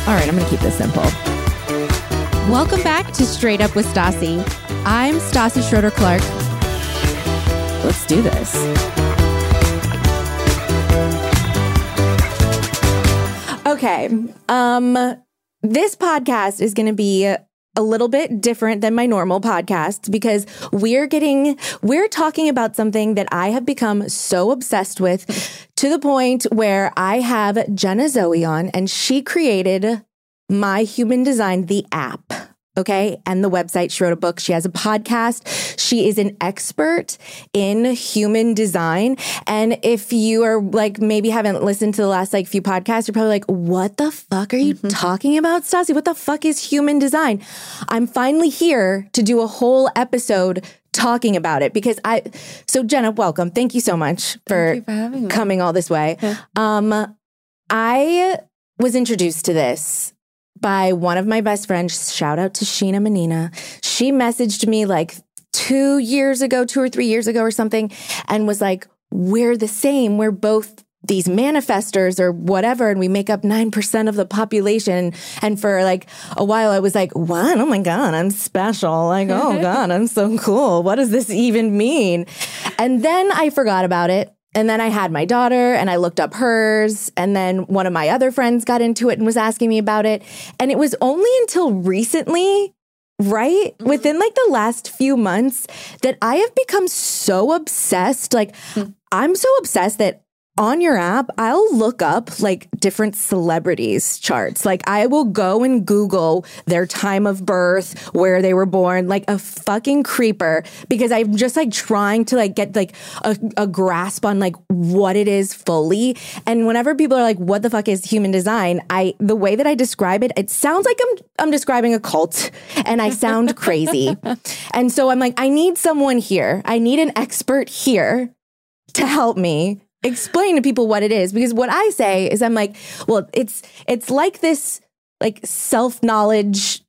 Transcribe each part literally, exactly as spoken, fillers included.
All right, I'm going to keep this simple. Welcome back to Straight Up with Stassi. I'm Stassi Schroeder-Clark. Let's do this. Okay. Um, this podcast is going to be a little bit different than my normal podcast because we're getting, we're talking about something that I have become so obsessed with to the point where I have Jenna Zoe on, and she created My Human Design, the app. Okay. And the website, she wrote a book. She has a podcast. She is an expert in human design. And if you are like, maybe haven't listened to the last like few podcasts, you're probably like, what the fuck are you mm-hmm. talking about, Stassi? What the fuck is human design? I'm finally here to do a whole episode talking about it because I, so Jenna, welcome. Thank you so much for, for having me. Coming all this way. Yeah. Um, I was introduced to this by one of my best friends. Shout out to Sheena Menina. She messaged me like two years ago, two or three years ago or something, and was like, we're the same. We're both these manifestors or whatever, and we make up nine percent of the population. And for like a while, I was like, what? Oh my God, I'm special. Like, oh God, I'm so cool. What does this even mean? And then I forgot about it. And then I had my daughter and I looked up hers. And then one of my other friends got into it and was asking me about it. And it was only until recently, right? Mm-hmm. Within like the last few months that I have become so obsessed. Like mm-hmm. I'm so obsessed that on your app, I'll look up like different celebrities charts. Like I will go and Google their time of birth, where they were born, like a fucking creeper, because I'm just like trying to like get like a, a grasp on like what it is fully. And whenever people are like, what the fuck is human design? I, the way that I describe it, it sounds like I'm, I'm describing a cult and I sound crazy. And so I'm like, I need someone here. I need an expert here to help me explain to people what it is, because what I say is I'm like, well, it's it's like this like self-knowledge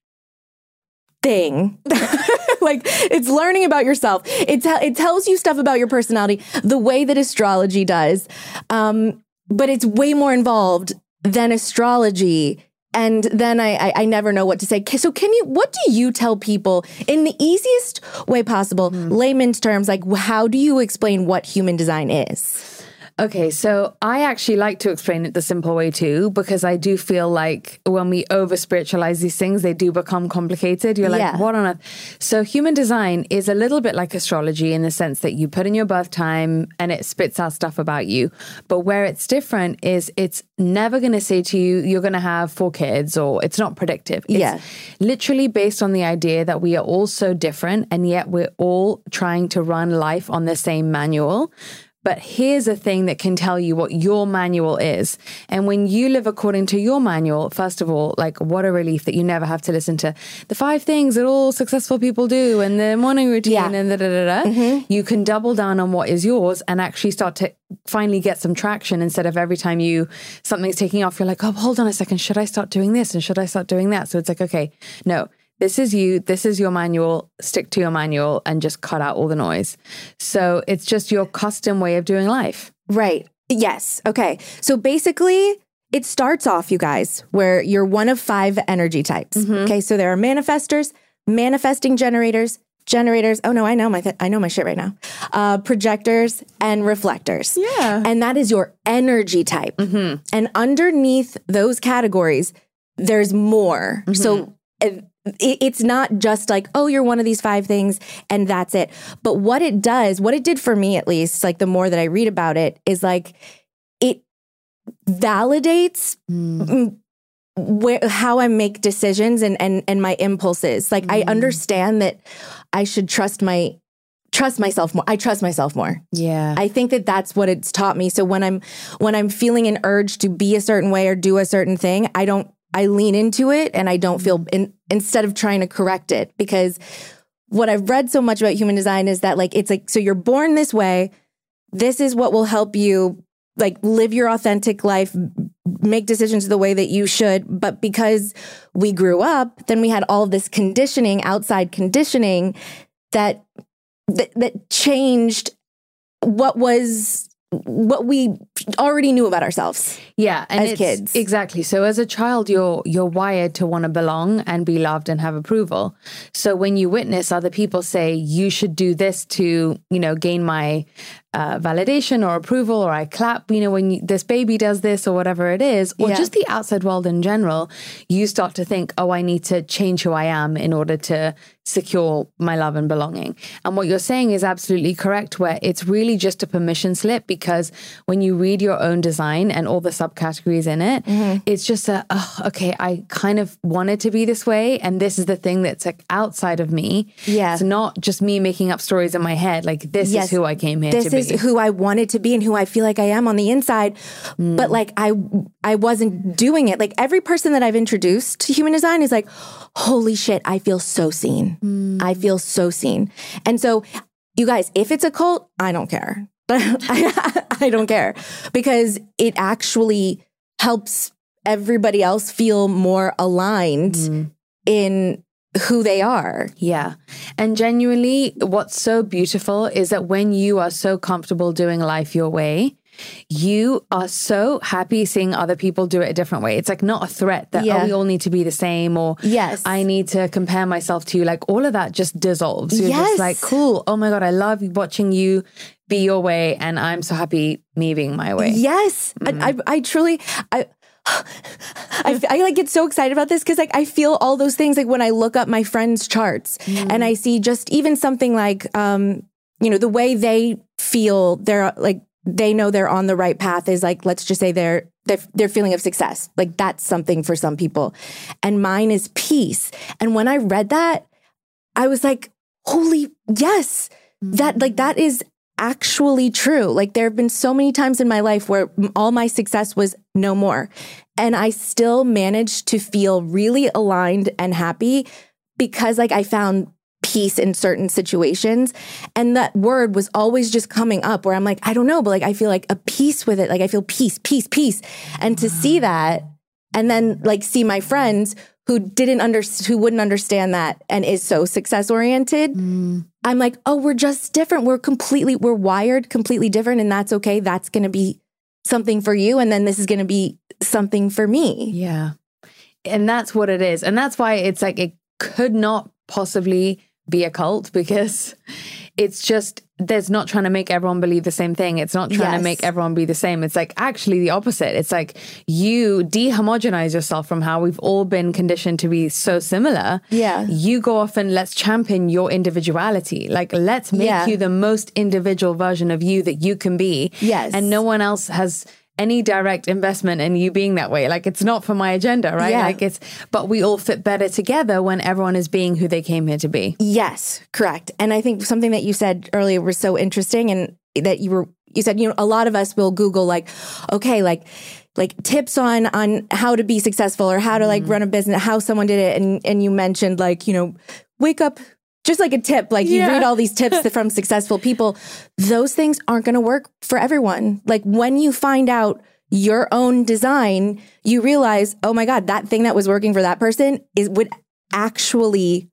thing. Like it's learning about yourself. It, te- it tells you stuff about your personality the way that astrology does. Um, but it's way more involved than astrology. And then I, I I never know what to say. So can you, what do you tell people in the easiest way possible, mm. layman's terms, like how do you explain what human design is? Okay, so I actually like to explain it the simple way too, because I do feel like when we over spiritualize these things, they do become complicated. You're like, yeah. what on earth? So human design is a little bit like astrology in the sense that you put in your birth time and it spits out stuff about you. But where it's different is it's never going to say to you, you're going to have four kids, or it's not predictive. It's yeah. literally based on the idea that we are all so different and yet we're all trying to run life on the same manual. But here's a thing that can tell you what your manual is. And when you live according to your manual, first of all, like what a relief that you never have to listen to the five things that all successful people do and the morning routine yeah. and da da da da. Mm-hmm. You can double down on what is yours and actually start to finally get some traction, instead of every time you something's taking off, you're like, oh, hold on a second. Should I start doing this? And should I start doing that? So it's like, okay, no. This is you. This is your manual. Stick to your manual and just cut out all the noise. So it's just your custom way of doing life. Right. Yes. Okay. So basically, it starts off, you guys, where you're one of five energy types. Mm-hmm. Okay. So there are manifestors, manifesting generators, generators. Oh no, I know my th- I know my shit right now. Uh, projectors and reflectors. Yeah. And that is your energy type. Mm-hmm. And underneath those categories, there's more. Mm-hmm. So it, it's not just like, oh, you're one of these five things and that's it. But what it does, what it did for me at least, like the more that I read about it, is like it validates mm. where how I make decisions and and and my impulses. Like mm. I understand that I should trust my trust myself more. I trust myself more. Yeah. I think that that's what it's taught me. So when I'm when I'm feeling an urge to be a certain way or do a certain thing, I don't I lean into it and I don't feel in, instead of trying to correct it, because what I've read so much about human design is that like, it's like, so you're born this way. This is what will help you like live your authentic life, make decisions the way that you should. But because we grew up, then we had all this conditioning, outside conditioning that, that, that changed what was what we already knew about ourselves. Yeah, and as it's, kids. Exactly. So as a child, you're you're wired to want to belong and be loved and have approval. So when you witness other people say you should do this to, you know, gain my uh, validation or approval, or I clap, you know, when you, this baby does this or whatever it is, or Yeah. just the outside world in general, you start to think, oh, I need to change who I am in order to secure my love and belonging. And what you're saying is absolutely correct, where it's really just a permission slip, because when you read your own design and all the subcategories in it, mm-hmm. it's just a, oh, okay, I kind of wanted to be this way. And this is the thing that's like outside of me. Yeah. It's not just me making up stories in my head. Like, this Yes. is who I came here this to be. This is who I wanted to be and who I feel like I am on the inside. Mm. But like, I, I wasn't doing it. Like, every person that I've introduced to human design is like, holy shit, I feel so seen. Mm. I feel so seen. And so, you guys, if it's a cult, I don't care. I, I don't care, because it actually helps everybody else feel more aligned mm. in who they are. Yeah. And genuinely, what's so beautiful is that when you are so comfortable doing life your way, you are so happy seeing other people do it a different way. It's like not a threat that, yeah. oh, we all need to be the same, or yes. I need to compare myself to you. Like, all of that just dissolves. You're yes. just like, cool. Oh my God, I love watching you be your way. And I'm so happy me being my way. Yes. Mm-hmm. I, I, I truly, I, I, I like get so excited about this, because like I feel all those things, like when I look up my friends' charts mm. and I see just even something like, um, you know, the way they feel they're like, they know they're on the right path is like, let's just say they're, they're, their feeling of success. Like, that's something for some people. And mine is peace. And when I read that, I was like, holy, yes, mm. that like, that is actually true. Like, there have been so many times in my life where all my success was no more. And I still managed to feel really aligned and happy, because like I found peace in certain situations. And that word was always just coming up where I'm like, I don't know, but like, I feel like a peace with it. Like, I feel peace, peace, peace. And to see that, and then like see my friends who didn't under, who wouldn't understand that and is so success oriented. Mm. I'm like, oh, we're just different. We're completely, we're wired completely different. And that's okay. That's going to be something for you. And then this is going to be something for me. Yeah. And that's what it is. And that's why it's like, it could not possibly be a cult, because it's just, there's not trying to make everyone believe the same thing. It's not trying yes. to make everyone be the same. It's like actually the opposite. It's like you de-homogenize yourself from how we've all been conditioned to be so similar. Yeah. You go off and let's champion your individuality. Like, let's make yeah. you the most individual version of you that you can be. Yes. And no one else has any direct investment in you being that way. Like, it's not for my agenda, right? Yeah. Like it's, but we all fit better together when everyone is being who they came here to be. Yes, correct. And I think something that you said earlier was so interesting, and that you were, you said, you know, a lot of us will Google like, okay, like, like tips on, on how to be successful, or how to like mm. run a business, how someone did it. And, and you mentioned like, you know, wake up, just like a tip, like you yeah. read all these tips from successful people. Those things aren't going to work for everyone. Like, when you find out your own design, you realize, oh my God, that thing that was working for that person is would actually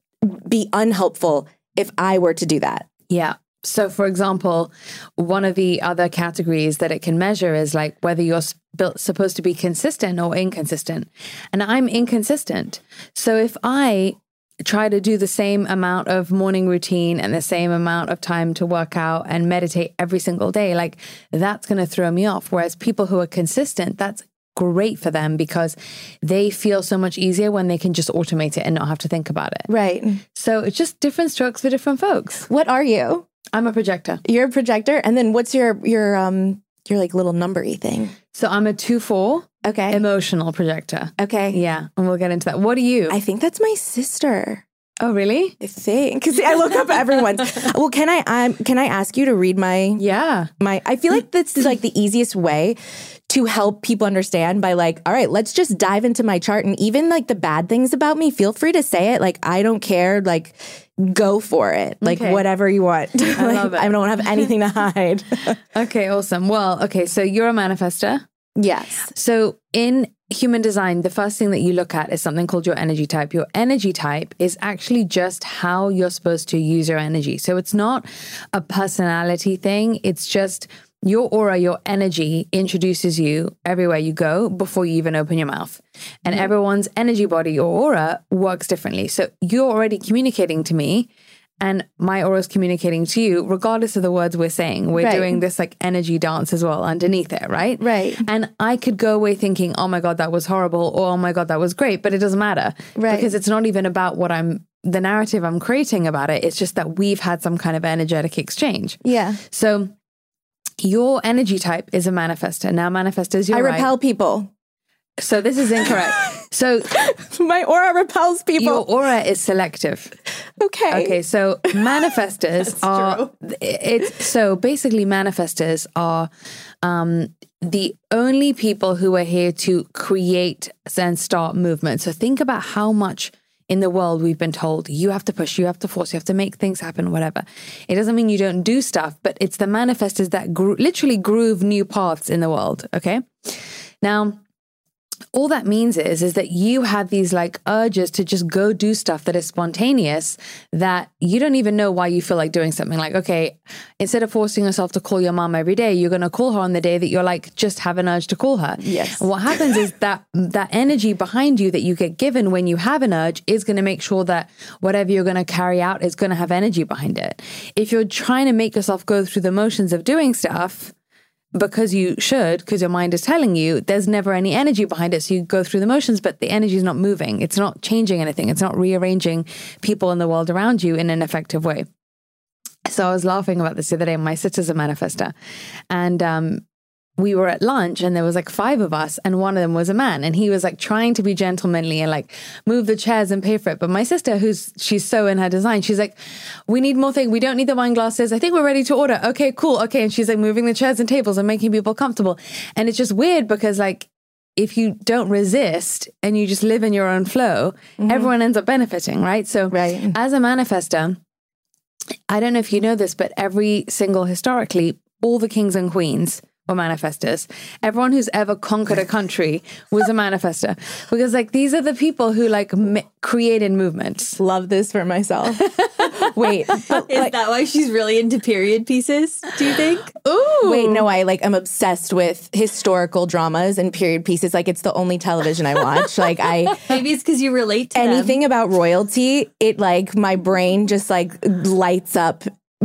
be unhelpful if I were to do that. Yeah. So for example, one of the other categories that it can measure is like whether you're sp- supposed to be consistent or inconsistent. And I'm inconsistent. So if I try to do the same amount of morning routine and the same amount of time to work out and meditate every single day, like that's going to throw me off. Whereas people who are consistent, that's great for them, because they feel so much easier when they can just automate it and not have to think about it. Right. So it's just different strokes for different folks. What are you? I'm a projector. You're a projector. And then what's your, your, um, your like little number-y thing? So I'm a two, four. Okay. Emotional projector. Okay. Yeah. And we'll get into that. What are you? I think that's my sister. Oh, really? I think. Because I look up everyone's. Well, can I um, can I ask you to read my yeah my? I feel like this is like the easiest way to help people understand by like, all right, let's just dive into my chart, and even like the bad things about me, feel free to say it. Like, I don't care. Like, go for it. Like, okay. Whatever you want. I like, love it. I don't have anything to hide. Okay, awesome. Well, okay, so you're a manifester. Yes. So in human design, the first thing that you look at is something called your energy type. Your energy type is actually just how you're supposed to use your energy. So it's not a personality thing. It's just your aura, your energy introduces you everywhere you go before you even open your mouth. And mm-hmm. everyone's energy body or aura works differently. So you're already communicating to me and my aura is communicating to you, regardless of the words we're saying. We're right. doing this like energy dance as well underneath it, right? Right. And I could go away thinking, oh my God, that was horrible. Or, oh my God, that was great. But it doesn't matter. Right. Because it's not even about what I'm, the narrative I'm creating about it. It's just that we've had some kind of energetic exchange. Yeah. So your energy type is a manifester. Now, manifestors, you're I right. repel people. So this is incorrect. So my aura repels people. Your aura is selective. Okay. Okay. So manifestors are, it's so basically manifestors are um, the only people who are here to create and start movement. So think about how much in the world we've been told you have to push, you have to force, you have to make things happen, whatever. It doesn't mean you don't do stuff, but it's the manifestors that gro- literally groove new paths in the world. Okay. Now, all that means is, is that you have these like urges to just go do stuff that is spontaneous, that you don't even know why you feel like doing something. Like, okay, instead of forcing yourself to call your mom every day, you're going to call her on the day that you're like, just have an urge to call her. Yes. And what happens is that that energy behind you that you get given when you have an urge is going to make sure that whatever you're going to carry out is going to have energy behind it. If you're trying to make yourself go through the motions of doing stuff, because you should, because your mind is telling you, there's never any energy behind it. So you go through the motions, but the energy is not moving. It's not changing anything. It's not rearranging people in the world around you in an effective way. So I was laughing about this the other day. My sister's a manifester. And um, we were at lunch and there was like five of us and one of them was a man. And he was like trying to be gentlemanly and like move the chairs and pay for it. But my sister, who's, she's so in her design, she's like, we need more things. We don't need the wine glasses. I think we're ready to order. Okay, cool. Okay. And she's like moving the chairs and tables and making people comfortable. And it's just weird because like, if you don't resist and you just live in your own flow, mm-hmm. everyone ends up benefiting, right? So right. as a manifestor, I don't know if you know this, but every single, historically, all the kings and queens were manifestors. Everyone who's ever conquered a country was a manifestor, because like these are the people who like m- created movements. Love this for myself. Wait, but, is like, that why she's really into period pieces? Do you think? Ooh. Wait, no, I like I'm obsessed with historical dramas and period pieces. Like it's the only television I watch. Like I maybe it's because you relate to anything them. About royalty. It like my brain just like lights up.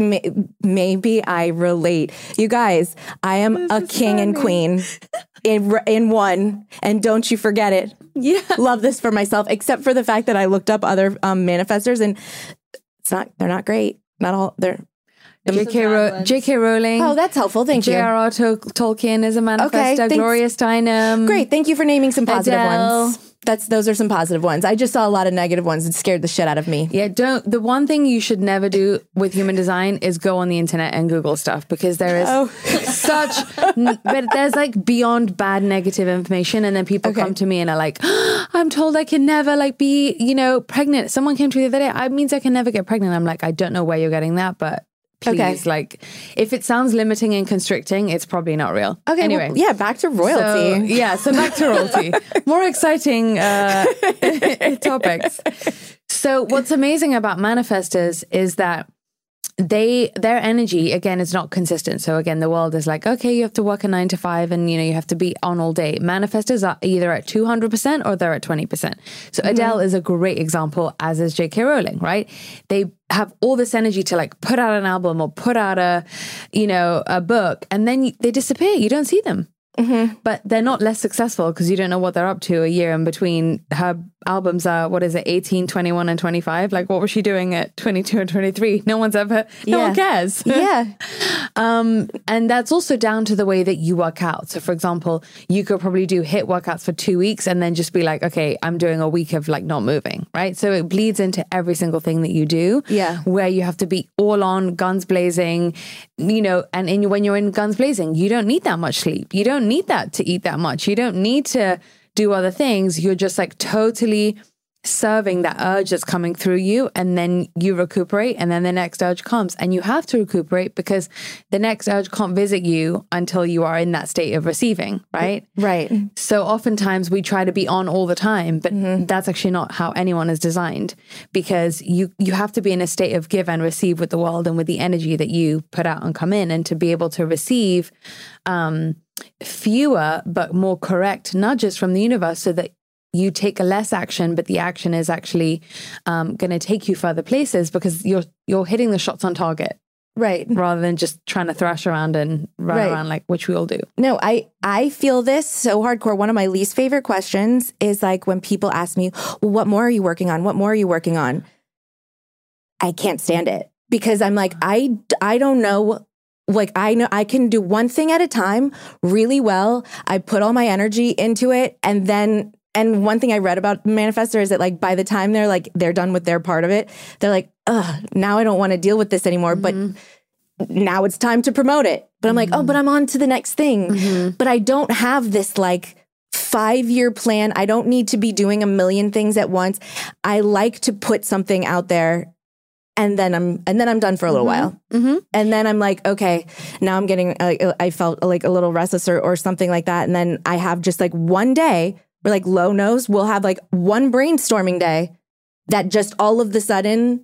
Maybe I relate. You guys, I am this a king funny. And queen in in one, and don't you forget it. Yeah, love this for myself. Except for the fact that I looked up other um, manifestors, and it's not. They're not great. Not all. They're J K Ro- J K Rowling. Oh, that's helpful. Thank you. J R R Tol- Tolkien is a manifestor. Okay, Gloria Steinem. Great. Thank you for naming some positive Adele. ones. That's those are some positive ones. I just saw a lot of negative ones. It scared the shit out of me. Yeah, don't. The one thing you should never do with human design is go on the internet and Google stuff, because there is oh. such, but there's like beyond bad negative information, and then people okay. come to me and are like, oh, "I'm told I can never like be, you know, pregnant." Someone came to me the other day. I means I can never get pregnant. I'm like, I don't know where you're getting that, but. Please, okay. like, if it sounds limiting and constricting, it's probably not real. Okay, anyway. Well, yeah, back to royalty. So, yeah, so back to royalty. More exciting uh, topics. So what's amazing about manifestors is that they their energy, again, is not consistent. So again, the world is like, okay, you have to work a nine to five and, you know, you have to be on all day. Manifestors are either at two hundred percent or they're at twenty percent. So mm-hmm. Adele is a great example, as is J K Rowling, right? They have all this energy to like put out an album or put out a, you know, a book, and then they disappear. You don't see them. Mm-hmm. But they're not less successful because you don't know what they're up to a year in between. Her albums are, what is it, eighteen, twenty-one and twenty-five? Like, what was she doing at twenty-two and twenty-three? No one's ever, no yeah. one cares. Yeah. um, and that's also down to the way that you work out. So for example, you could probably do HIIT workouts for two weeks and then just be like, okay, I'm doing a week of like not moving, right? So it bleeds into every single thing that you do. Yeah. Where you have to be all on, guns blazing, you know, and in, when you're in guns blazing, you don't need that much sleep. You don't need that to eat that much. You don't need to do other things. You're just like totally serving that urge that's coming through you, and then you recuperate, and then the next urge comes, and you have to recuperate because the next urge can't visit you until you are in that state of receiving, right? Right. So oftentimes we try to be on all the time, but mm-hmm. that's actually not how anyone is designed, because you you have to be in a state of give and receive with the world and with the energy that you put out and come in, and to be able to receive um, fewer but more correct nudges from the universe so that you take less action, but the action is actually um, going to take you further places because you're you're hitting the shots on target, right? Rather than just trying to thrash around and run right. around like which we all do. No, I I feel this so hardcore. One of my least favorite questions is like when people ask me, "Well, what more are you working on? What more are you working on?" I can't stand it because I'm like I I don't know. Like I know I can do one thing at a time really well. I put all my energy into it, and then. And one thing I read about Manifestor is that like by the time they're like they're done with their part of it, they're like, ugh, now I don't want to deal with this anymore. Mm-hmm. But now it's time to promote it. But I'm mm-hmm. like, oh, but I'm on to the next thing. Mm-hmm. But I don't have this like five-year plan. I don't need to be doing a million things at once. I like to put something out there. And then I'm and then I'm done for a little mm-hmm. while. Mm-hmm. And then I'm like, okay, now I'm getting, uh, I felt like a little restless or, or something like that. And then I have just like one day where like Lo knows we'll have like one brainstorming day that just all of the sudden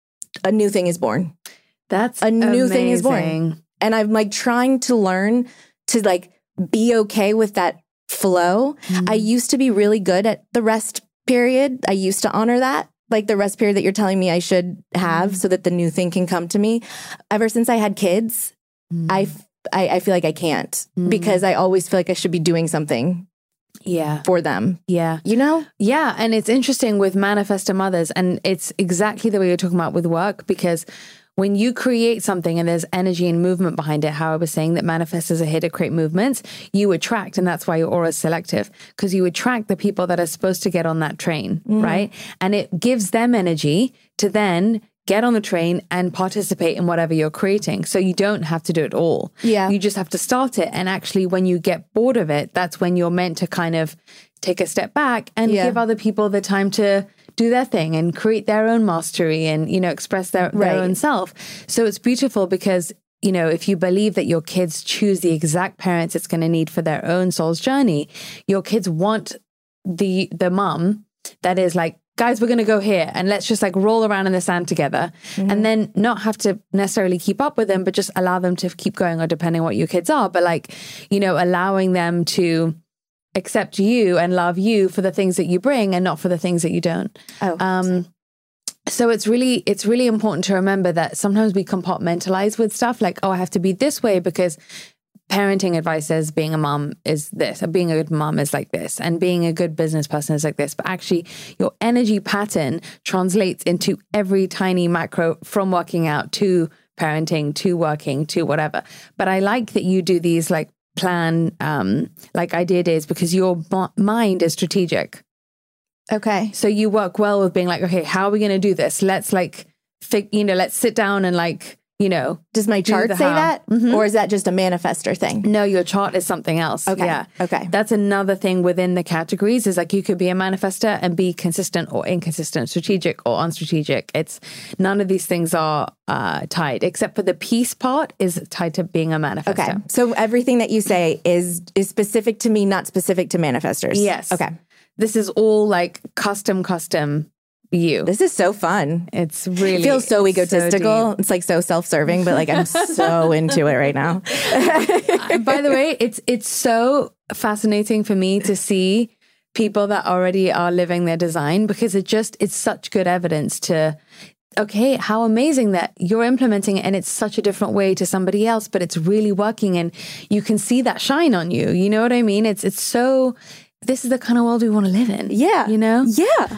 a new thing is born. That's a new amazing. thing is born. And I'm like trying to learn to like be okay with that flow. Mm-hmm. I used to be really good at the rest period. I used to honor that. Like the rest period that you're telling me I should have mm-hmm. so that the new thing can come to me. Ever since I had kids, mm-hmm. I, I, I feel like I can't mm-hmm. because I always feel like I should be doing something. Yeah. For them. Yeah. You know? Yeah. And it's interesting with Manifestor mothers, and it's exactly the way you're talking about with work, because when you create something and there's energy and movement behind it, how I was saying that manifestors are here to create movements, you attract, and that's why your aura is selective, because you attract the people that are supposed to get on that train, mm-hmm. right? And it gives them energy to then get on the train and participate in whatever you're creating. So you don't have to do it all. Yeah. You just have to start it. And actually, when you get bored of it, that's when you're meant to kind of take a step back and yeah. give other people the time to do their thing and create their own mastery and, you know, express their, right. their own self. So it's beautiful because, you know, if you believe that your kids choose the exact parents it's going to need for their own soul's journey, your kids want the the mom that is like, guys, we're going to go here and let's just like roll around in the sand together mm-hmm. and then not have to necessarily keep up with them, but just allow them to keep going, or depending on what your kids are, but like, you know, allowing them to accept you and love you for the things that you bring and not for the things that you don't. Oh, um, so it's really, it's really important to remember that sometimes we compartmentalize with stuff like, oh, I have to be this way because parenting advice says being a mom is this, or being a good mom is like this, and being a good business person is like this. But actually, your energy pattern translates into every tiny macro, from working out to parenting to working to whatever. But I like that you do these like plan, um, like idea days, because your b- mind is strategic. Okay. So you work well with being like, okay, how are we going to do this? Let's like, fig- you know, let's sit down and like, you know, does my chart say how. that? Mm-hmm. Or is that just a manifestor thing? No, your chart is something else. Okay. Yeah. Okay. That's another thing within the categories, is like you could be a manifestor and be consistent or inconsistent, strategic or unstrategic. It's none of these things are uh, tied, except for the peace part is tied to being a manifestor. Okay. So everything that you say is is specific to me, not specific to manifestors. Yes. Okay. This is all like custom, custom. You. This is so fun. It's really it feels so egotistical. So it's like so self-serving, but like I'm so into it right now. By the way, it's it's so fascinating for me to see people that already are living their design, because it just it's such good evidence to, okay, how amazing that you're implementing it and it's such a different way to somebody else, but it's really working and you can see that shine on you. You know what I mean? It's it's so, this is the kind of world we want to live in. Yeah. You know? Yeah.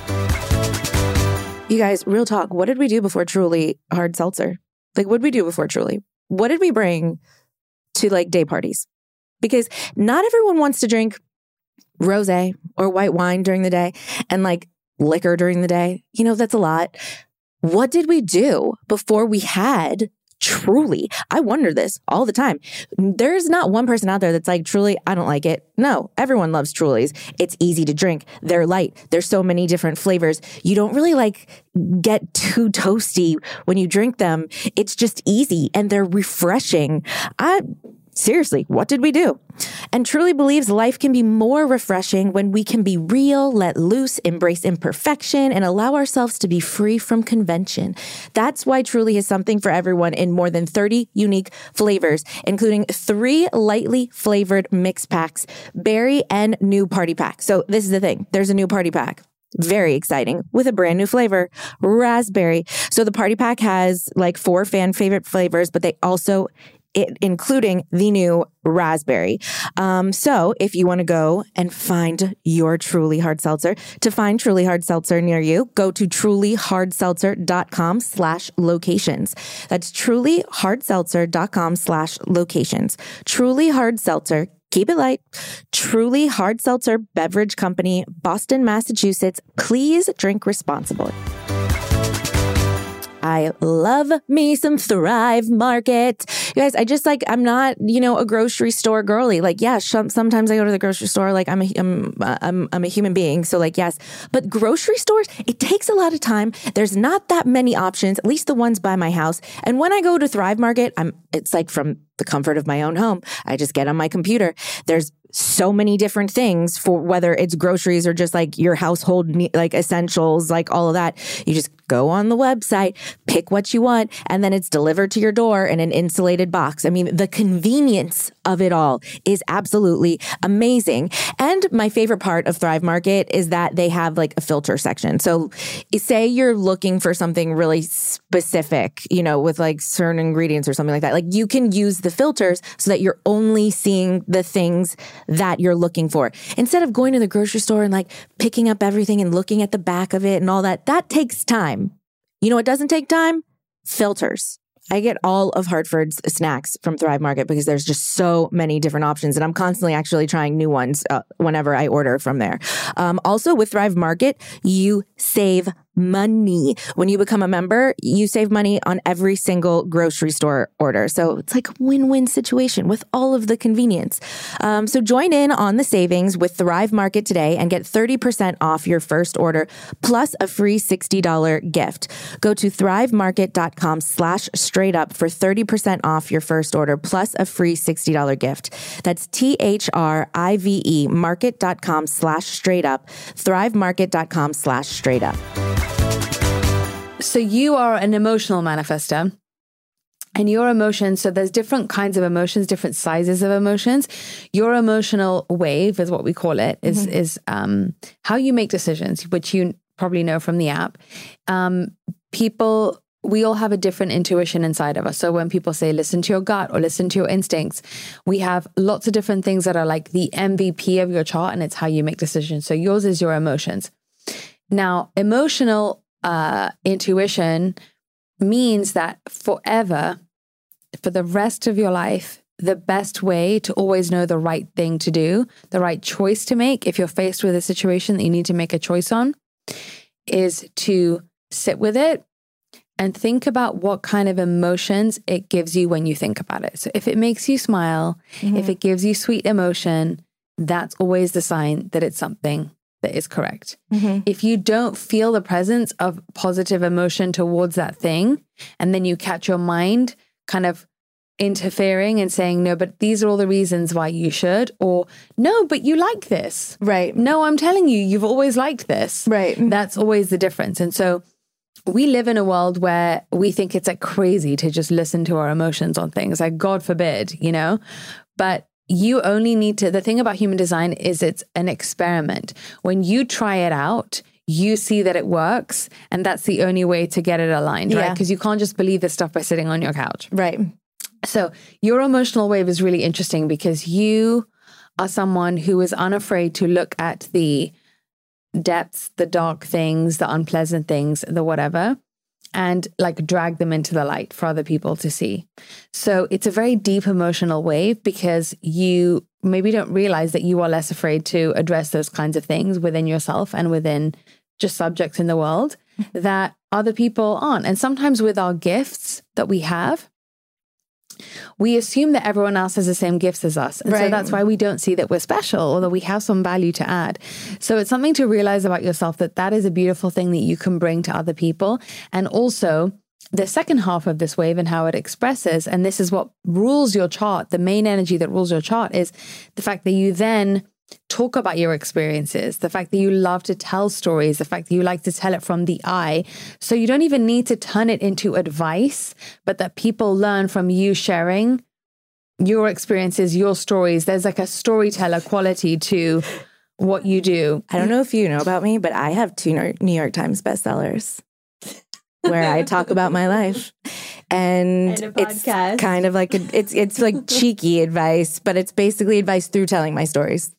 You guys, real talk. What did we do before Truly hard seltzer? Like, what did we do before Truly? What did we bring to like day parties? Because not everyone wants to drink rosé or white wine during the day and like liquor during the day. You know, that's a lot. What did we do before we had Truly. I wonder this all the time. There's not one person out there that's like, Truly, I don't like it. No, everyone loves Trulies. It's easy to drink. They're light. There's so many different flavors. You don't really like get too toasty when you drink them. It's just easy and they're refreshing. I Seriously, what did we do? And Truly believes life can be more refreshing when we can be real, let loose, embrace imperfection, and allow ourselves to be free from convention. That's why Truly has something for everyone in more than thirty unique flavors, including three lightly flavored mix packs, berry and new party pack. So this is the thing. There's a new party pack. Very exciting with a brand new flavor, raspberry. So the party pack has like four fan favorite flavors, but they also It, including the new raspberry. Um, so if you want to go and find your Truly Hard Seltzer, to find Truly Hard Seltzer near you, go to trulyhardseltzer.com slash locations. That's trulyhardseltzer.com slash locations. Truly Hard Seltzer. Keep it light. Truly Hard Seltzer Beverage Company, Boston, Massachusetts. Please drink responsibly. I love me some Thrive Market. You guys, I just like, I'm not, you know, a grocery store girly. Like, yeah, sh- sometimes I go to the grocery store, like I'm a, I'm, I'm, I'm a human being. So like, yes, but grocery stores, it takes a lot of time. There's not that many options, at least the ones by my house. And when I go to Thrive Market, I'm, it's like from the comfort of my own home. I just get on my computer. There's so many different things for whether it's groceries or just like your household, like essentials, like all of that. You just go on the website, pick what you want, and then it's delivered to your door in an insulated box. I mean, the convenience of it all is absolutely amazing. And my favorite part of Thrive Market is that they have like a filter section. So say you're looking for something really specific, you know, with like certain ingredients or something like that. Like you can use the filters so that you're only seeing the things that you're looking for. Instead of going to the grocery store and like picking up everything and looking at the back of it and all that, that takes time. You know what doesn't take time? Filters. I get all of Hartford's snacks from Thrive Market because there's just so many different options. And I'm constantly actually trying new ones uh, whenever I order from there. Um, also with Thrive Market, you save money. When you become a member, you save money on every single grocery store order. So it's like a win-win situation with all of the convenience. Um, so join in on the savings with Thrive Market today and get thirty percent off your first order plus a free sixty dollars gift. Go to thrivemarket.com slash straight up for thirty percent off your first order plus a free sixty dollars gift. That's T-H-R-I-V-E market.com slash straight up, thrivemarket.com slash straight up. So you are an emotional manifester. And your emotions, so there's different kinds of emotions, different sizes of emotions. Your emotional wave is what we call it, is, mm-hmm. is um, how you make decisions, which you probably know from the app. Um, people, we all have a different intuition inside of us. So when people say, listen to your gut or listen to your instincts, we have lots of different things that are like the M V P of your chart, and it's how you make decisions. So yours is your emotions. Now, emotional uh, intuition means that forever, for the rest of your life, the best way to always know the right thing to do, the right choice to make, if you're faced with a situation that you need to make a choice on, is to sit with it and think about what kind of emotions it gives you when you think about it. So if it makes you smile, mm-hmm. if it gives you sweet emotion, that's always the sign that it's something that is correct. Mm-hmm. If you don't feel the presence of positive emotion towards that thing, and then you catch your mind kind of interfering and saying, no, but these are all the reasons why you should, or no, but you like this. Right. No, I'm telling you, you've always liked this. Right. That's always the difference. And so we live in a world where we think it's like crazy to just listen to our emotions on things, like God forbid, you know, but you only need to, the thing about human design is it's an experiment. When you try it out, you see that it works, and that's the only way to get it aligned, right? Because you can't just believe this stuff by sitting on your couch. Right. So your emotional wave is really interesting because you are someone who is unafraid to look at the depths, the dark things, the unpleasant things, the whatever, and like drag them into the light for other people to see. So it's a very deep emotional wave because you maybe don't realize that you are less afraid to address those kinds of things within yourself and within just subjects in the world that other people aren't. And sometimes with our gifts that we have, we assume that everyone else has the same gifts as us. And Right. so that's why we don't see that we're special or that we have some value to add. So it's something to realize about yourself that that is a beautiful thing that you can bring to other people. And also the second half of this wave and how it expresses, and this is what rules your chart, the main energy that rules your chart is the fact that you then talk about your experiences, the fact that you love to tell stories, the fact that you like to tell it from the I. So you don't even need to turn it into advice, but that people learn from you sharing your experiences, your stories. There's like a storyteller quality to what you do. I don't know if you know about me, but I have two New York Times bestsellers where I talk about my life. And, And a it's podcast. kind of like, a, it's, it's like cheeky advice, but it's basically advice through telling my stories.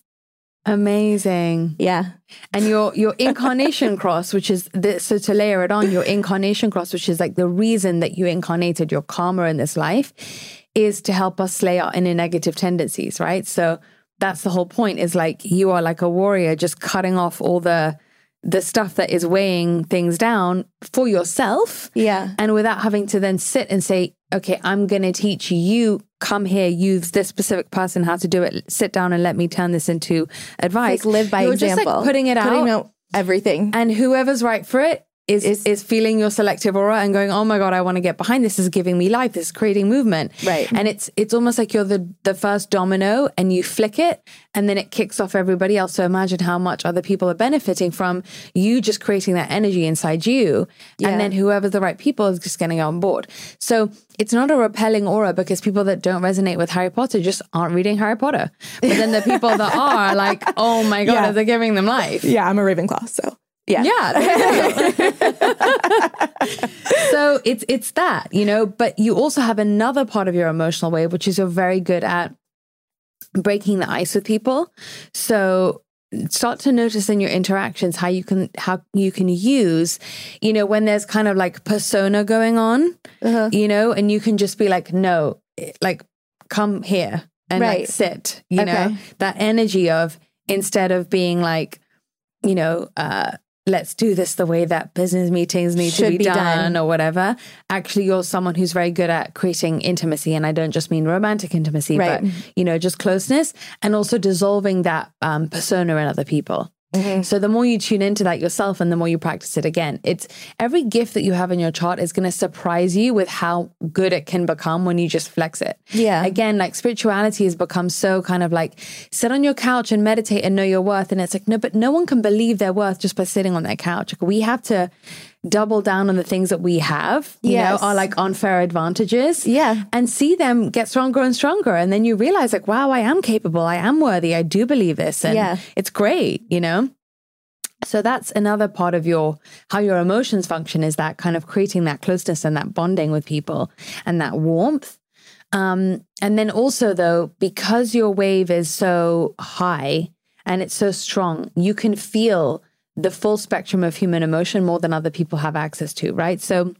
Amazing. Yeah. And your your incarnation cross, which is the, so to layer it on, your incarnation cross, which is like the reason that you incarnated your karma in this life, is to help us slay our inner negative tendencies, right? So that's the whole point, is like you are like a warrior just cutting off all the the stuff that is weighing things down for yourself. Yeah. And without having to then sit and say, okay, I'm going to teach you, come here, use this specific person how to do it. Sit down and let me turn this into advice. Like live by You're example. just like putting it out. Putting out everything. And whoever's right for it is, Is- is feeling your selective aura and going, oh my God, I want to get behind this. This is giving me life. This is creating movement. Right. And it's it's almost like you're the, the first domino and you flick it and then it kicks off everybody else. So imagine how much other people are benefiting from you just creating that energy inside you. Yeah. And then whoever's the right people is just getting on board. So it's not a repelling aura because people that don't resonate with Harry Potter just aren't reading Harry Potter. But then the people that are like, oh my God, Yeah. they're giving them life. Yeah, I'm a Ravenclaw, so yeah. Yeah. there you go. So it's it's that, you know, but you also have another part of your emotional wave, which is you're very good at breaking the ice with people. So start to notice in your interactions how you can how you can use, you know, when there's kind of like persona going on, Uh-huh. you know, and you can just be like, no, like come here and like Right. sit, you Okay. know, that energy of instead of being like, you know, uh, let's do this the way that business meetings need to Should be, be done, done. or whatever. Actually, you're someone who's very good at creating intimacy. And I don't just mean romantic intimacy, Right. but, you know, just closeness and also dissolving that um, persona in other people. Mm-hmm. So the more you tune into that yourself and the more you practice it again, it's every gift that you have in your chart is going to surprise you with how good it can become when you just flex it. Yeah. Again, like spirituality has become so kind of like sit on your couch and meditate and know your worth. And it's like, no, but no one can believe their worth just by sitting on their couch. Like, we have to double down on the things that we have, you Yes. know, are like unfair advantages. Yeah. And see them get stronger and stronger. And then you realize like, wow, I am capable. I am worthy. I do believe this. And Yeah. it's great, you know? So that's another part of your, how your emotions function, is that kind of creating that closeness and that bonding with people and that warmth. Um, and then also though, because your wave is so high and it's so strong, you can feel the full spectrum of human emotion more than other people have access to, right? So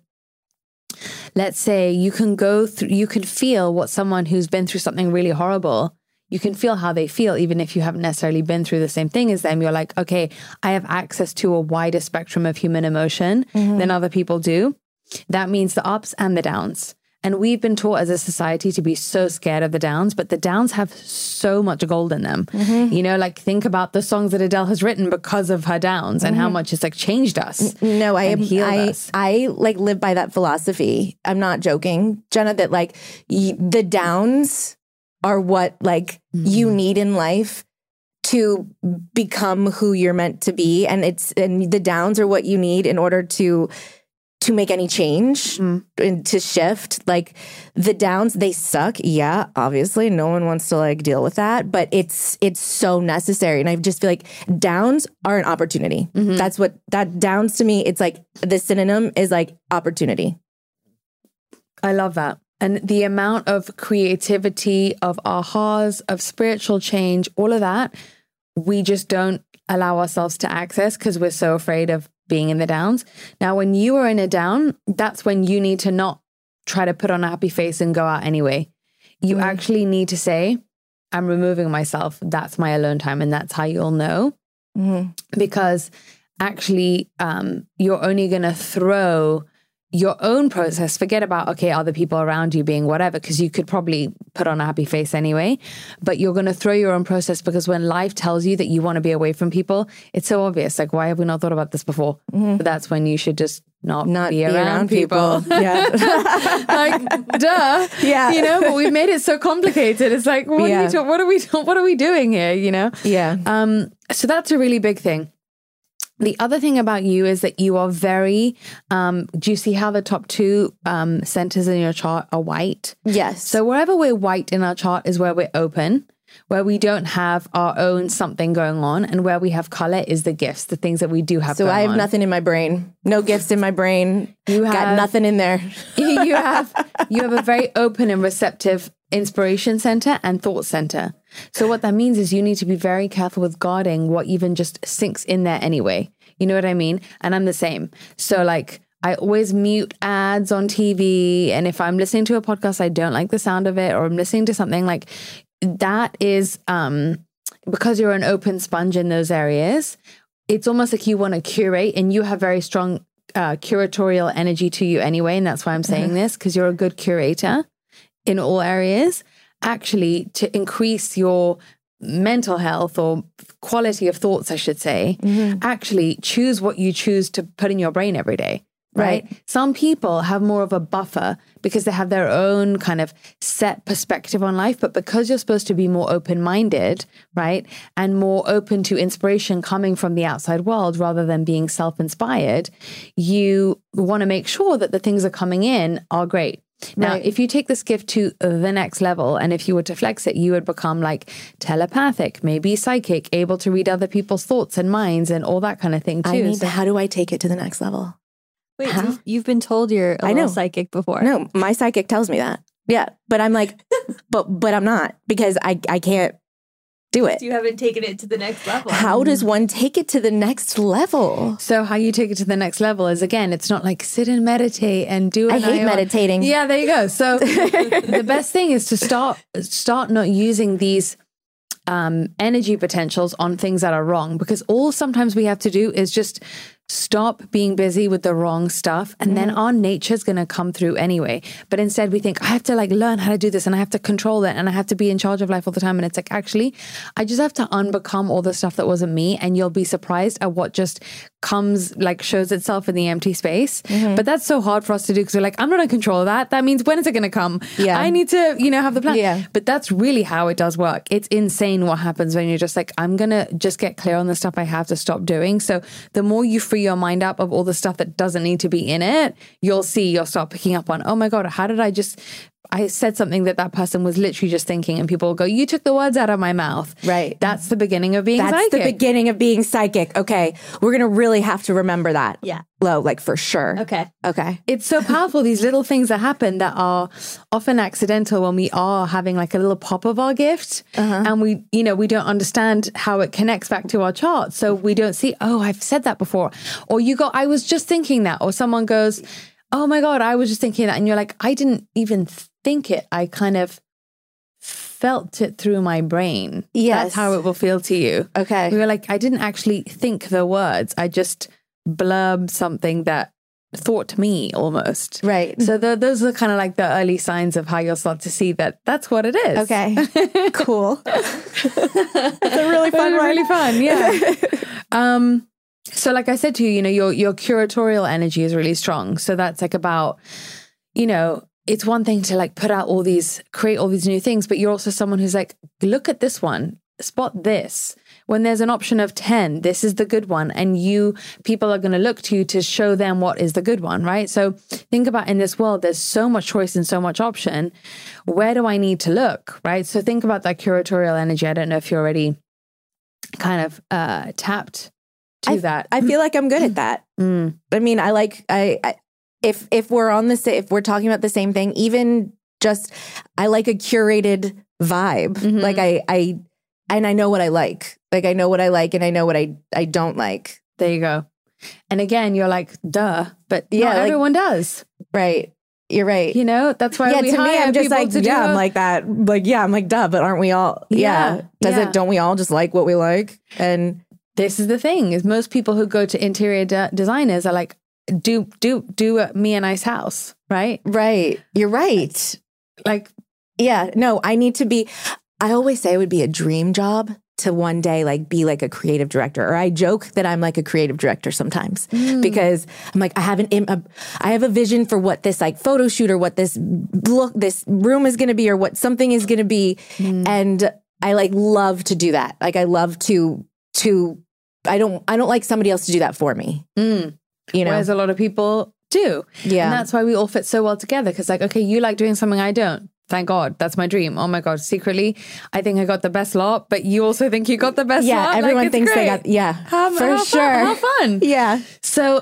let's say you can go through, you can feel what someone who's been through something really horrible, you can feel how they feel, even if you haven't necessarily been through the same thing as them. You're like, okay, I have access to a wider spectrum of human emotion than other people do. That means the ups and the downs. And we've been taught as a society to be so scared of the downs, but the downs have so much gold in them. You know, like think about the songs that Adele has written because of her downs and how much it's like changed us. No, I am. and healed I us. I like live by that philosophy. I'm not joking, Jenna. That like y- the downs are what like you need in life to become who you're meant to be, and it's and the downs are what you need in order to to make any change and to shift. Like the downs, they suck. Yeah, obviously, no one wants to like deal with that, but it's it's so necessary. And I just feel like downs are an opportunity. That's what that downs to me. It's like the synonym is like opportunity. I love that. And the amount of creativity, of ahas, of spiritual change, all of that, we just don't allow ourselves to access because we're so afraid of being in the downs. Now, when you are in a down, that's when you need to not try to put on a happy face and go out anyway. You Mm. actually need to say, I'm removing myself. That's my alone time. And that's how you'll know. Mhm. Because actually, um, you're only going to throw your own process, forget about, okay, other people around you being whatever, because you could probably put on a happy face anyway, but you're going to throw your own process, because when life tells you that you want to be away from people, it's so obvious. Like, why have we not thought about this before? Mm-hmm. But that's when you should just not, not be, be around, around people. people. Yeah. Like, duh. Yeah. You know, but we've made it so complicated. It's like, what yeah. are we, ta- what are we, what are we doing here? You know? Yeah. Um, so that's a really big thing. The other thing about you is that you are very, um, do you see how the top two um, centers in your chart are white? Yes. So wherever we're white in our chart is where we're open, where we don't have our own something going on, and where we have color is the gifts, the things that we do have so going I have on. nothing in my brain. No gifts in my brain. You have, got nothing in there. you have you have a very open and receptive inspiration center and thought center. So what that means is you need to be very careful with guarding what even just sinks in there anyway. You know what I mean? And I'm the same. So like, I always mute ads on T V. And if I'm listening to a podcast, I don't like the sound of it, or I'm listening to something like that is um, because you're an open sponge in those areas. It's almost like you want to curate, and you have very strong uh, curatorial energy to you anyway. And that's why I'm saying this, because you're a good curator in all areas. Actually, to increase your mental health or quality of thoughts, I should say, mm-hmm. actually choose what you choose to put in your brain every day. Right? right. Some people have more of a buffer because they have their own kind of set perspective on life. But because you're supposed to be more open-minded, right, and more open to inspiration coming from the outside world rather than being self-inspired, you want to make sure that the things that are coming in are great. Now, right. if you take this gift to the next level, and if you were to flex it, you would become like telepathic, maybe psychic, able to read other people's thoughts and minds and all that kind of thing too. I need so, to, how do I take it to the next level? Wait, huh? You've been told you're a I know. psychic before. No, my psychic tells me that. Yeah, but I'm like, but but I'm not, because I, I can't do it. You haven't taken it to the next level. How does one take it to the next level? So how you take it to the next level is, again, it's not like sit and meditate and do it. I hate meditating. Yeah, there you go. So the best thing is to start start not using these um, energy potentials on things that are wrong, because all sometimes we have to do is just stop being busy with the wrong stuff, and mm. then our nature's going to come through anyway. But instead we think, I have to like learn how to do this, and I have to control it, and I have to be in charge of life all the time. And it's like, actually, I just have to unbecome all the stuff that wasn't me, and you'll be surprised at what just comes, like shows itself in the empty space. Mm-hmm. But that's so hard for us to do, because we're like, I'm not in control of that. That means when is it going to come? Yeah. I need to, you know, have the plan. Yeah. But that's really how it does work. It's insane what happens when you're just like, I'm going to just get clear on the stuff I have to stop doing. So the more you free your mind up of all the stuff that doesn't need to be in it, you'll see, you'll start picking up on, oh my God, how did I just, I said something that that person was literally just thinking, and people will go, you took the words out of my mouth. Right. That's the beginning of being That's psychic. That's the beginning of being psychic. Okay. We're going to really have to remember that. Yeah. Low, like for sure. Okay. Okay. It's so powerful, these little things that happen that are often accidental when we are having like a little pop of our gift, uh-huh. and we, you know, we don't understand how it connects back to our chart. So we don't see, oh, I've said that before. Or you go, I was just thinking that. Or someone goes, oh my God, I was just thinking that. And you're like, I didn't even think it. I kind of felt it through my brain. Yes. That's how it will feel to you. Okay. We were like, I didn't actually think the words. I just blurb something that thought me almost. Right. So the, those are kind of like the early signs of how you'll start to see that that's what it is. Okay. Cool. It's a really fun one. Really fun. Yeah. um, so like I said to you, you know, your, your curatorial energy is really strong. So that's like about, you know, it's one thing to like put out all these, create all these new things, but you're also someone who's like, look at this one, spot this. When there's an option of ten, this is the good one. And you, people are going to look to you to show them what is the good one, right? So think about, in this world, there's so much choice and so much option. Where do I need to look, right? So think about that curatorial energy. I don't know if you're already kind of uh, tapped to I, that. I feel like I'm good at that. Mm. I mean, I like, I, I if if we're on the same, if we're talking about the same thing, even just, I like a curated vibe. Mm-hmm. Like I, I, and I know what I like. Like I know what I like, and I know what I, I don't like. There you go. And again, you're like, duh, but yeah, not like, everyone does. Right. You're right. You know, that's why yeah, we to hire me, I'm just people like, to yeah, do I'm like that. Like, yeah, I'm like, duh, but aren't we all? Yeah. Yeah. Does yeah. it, don't we all just like what we like? And this is the thing, is most people who go to interior de- designers are like, do, do, do a, me a nice house, right? Right. You're right. Like, yeah, no, I need to be, I always say it would be a dream job to one day like be like a creative director. Or I joke that I'm like a creative director sometimes mm. because I'm like, I have an, a, I have a vision for what this like photo shoot or what this look, this room is going to be or what something is going to be. Mm. And I like love to do that. Like I love to, to, I don't, I don't like somebody else to do that for me. Mm. You know, whereas a lot of people do. Yeah. And that's why we all fit so well together. Cause like, okay, you like doing something I don't. Thank God. That's my dream. Oh my God. Secretly, I think I got the best lot, but you also think you got the best yeah, lot. Yeah, everyone like, thinks great. they got, yeah, how, for how sure. Fun, how fun. Yeah. So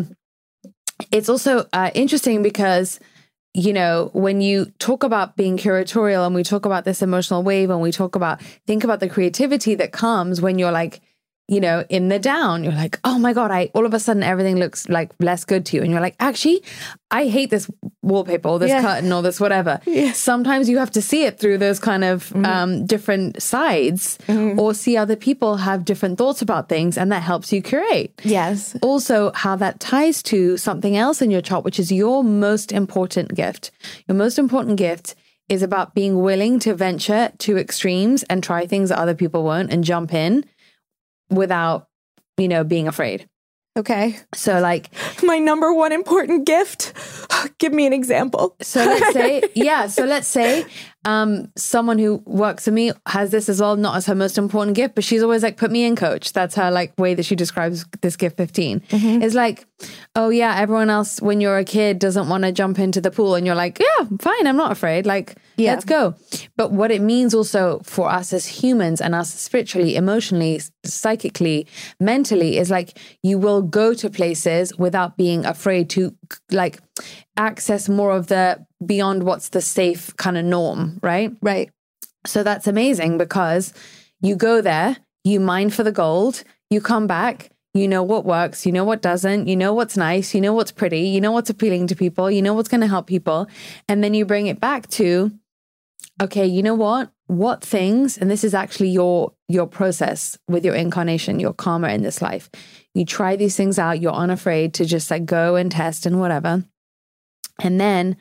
it's also uh, interesting because, you know, when you talk about being curatorial and we talk about this emotional wave and we talk about, think about the creativity that comes when you're like, you know, in the down, you're like, oh my God, I, all of a sudden everything looks like less good to you. And you're like, actually, I hate this wallpaper or this yeah. curtain or this whatever. Yeah. Sometimes you have to see it through those kind of mm-hmm. um, different sides mm-hmm. or see other people have different thoughts about things. And that helps you curate. Yes. Also, how that ties to something else in your chart, which is your most important gift. Your most important gift is about being willing to venture to extremes and try things that other people won't and jump in without, you know, being afraid. Okay. So like my number one important gift, give me an example. So let's say, yeah. So let's say um, someone who works for me has this as well, not as her most important gift, but she's always like, put me in, coach. That's her like way that she describes this gift fifteen. Mm-hmm. It's like, oh yeah, everyone else when you're a kid doesn't want to jump into the pool. And you're like, yeah, fine. I'm not afraid. Like, yeah. let's go. But what it means also for us as humans and us spiritually, emotionally, psychically, mentally is like, you will go to places without being afraid to like access more of the beyond what's the safe kind of norm, right? Right. So that's amazing because you go there, you mine for the gold, you come back, you know what works, you know what doesn't, you know what's nice, you know what's pretty, you know what's appealing to people, you know what's going to help people. And then you bring it back to, okay, you know what? What things, and this is actually your your process with your incarnation, your karma in this life. You try these things out, you're unafraid to just like go and test and whatever. And then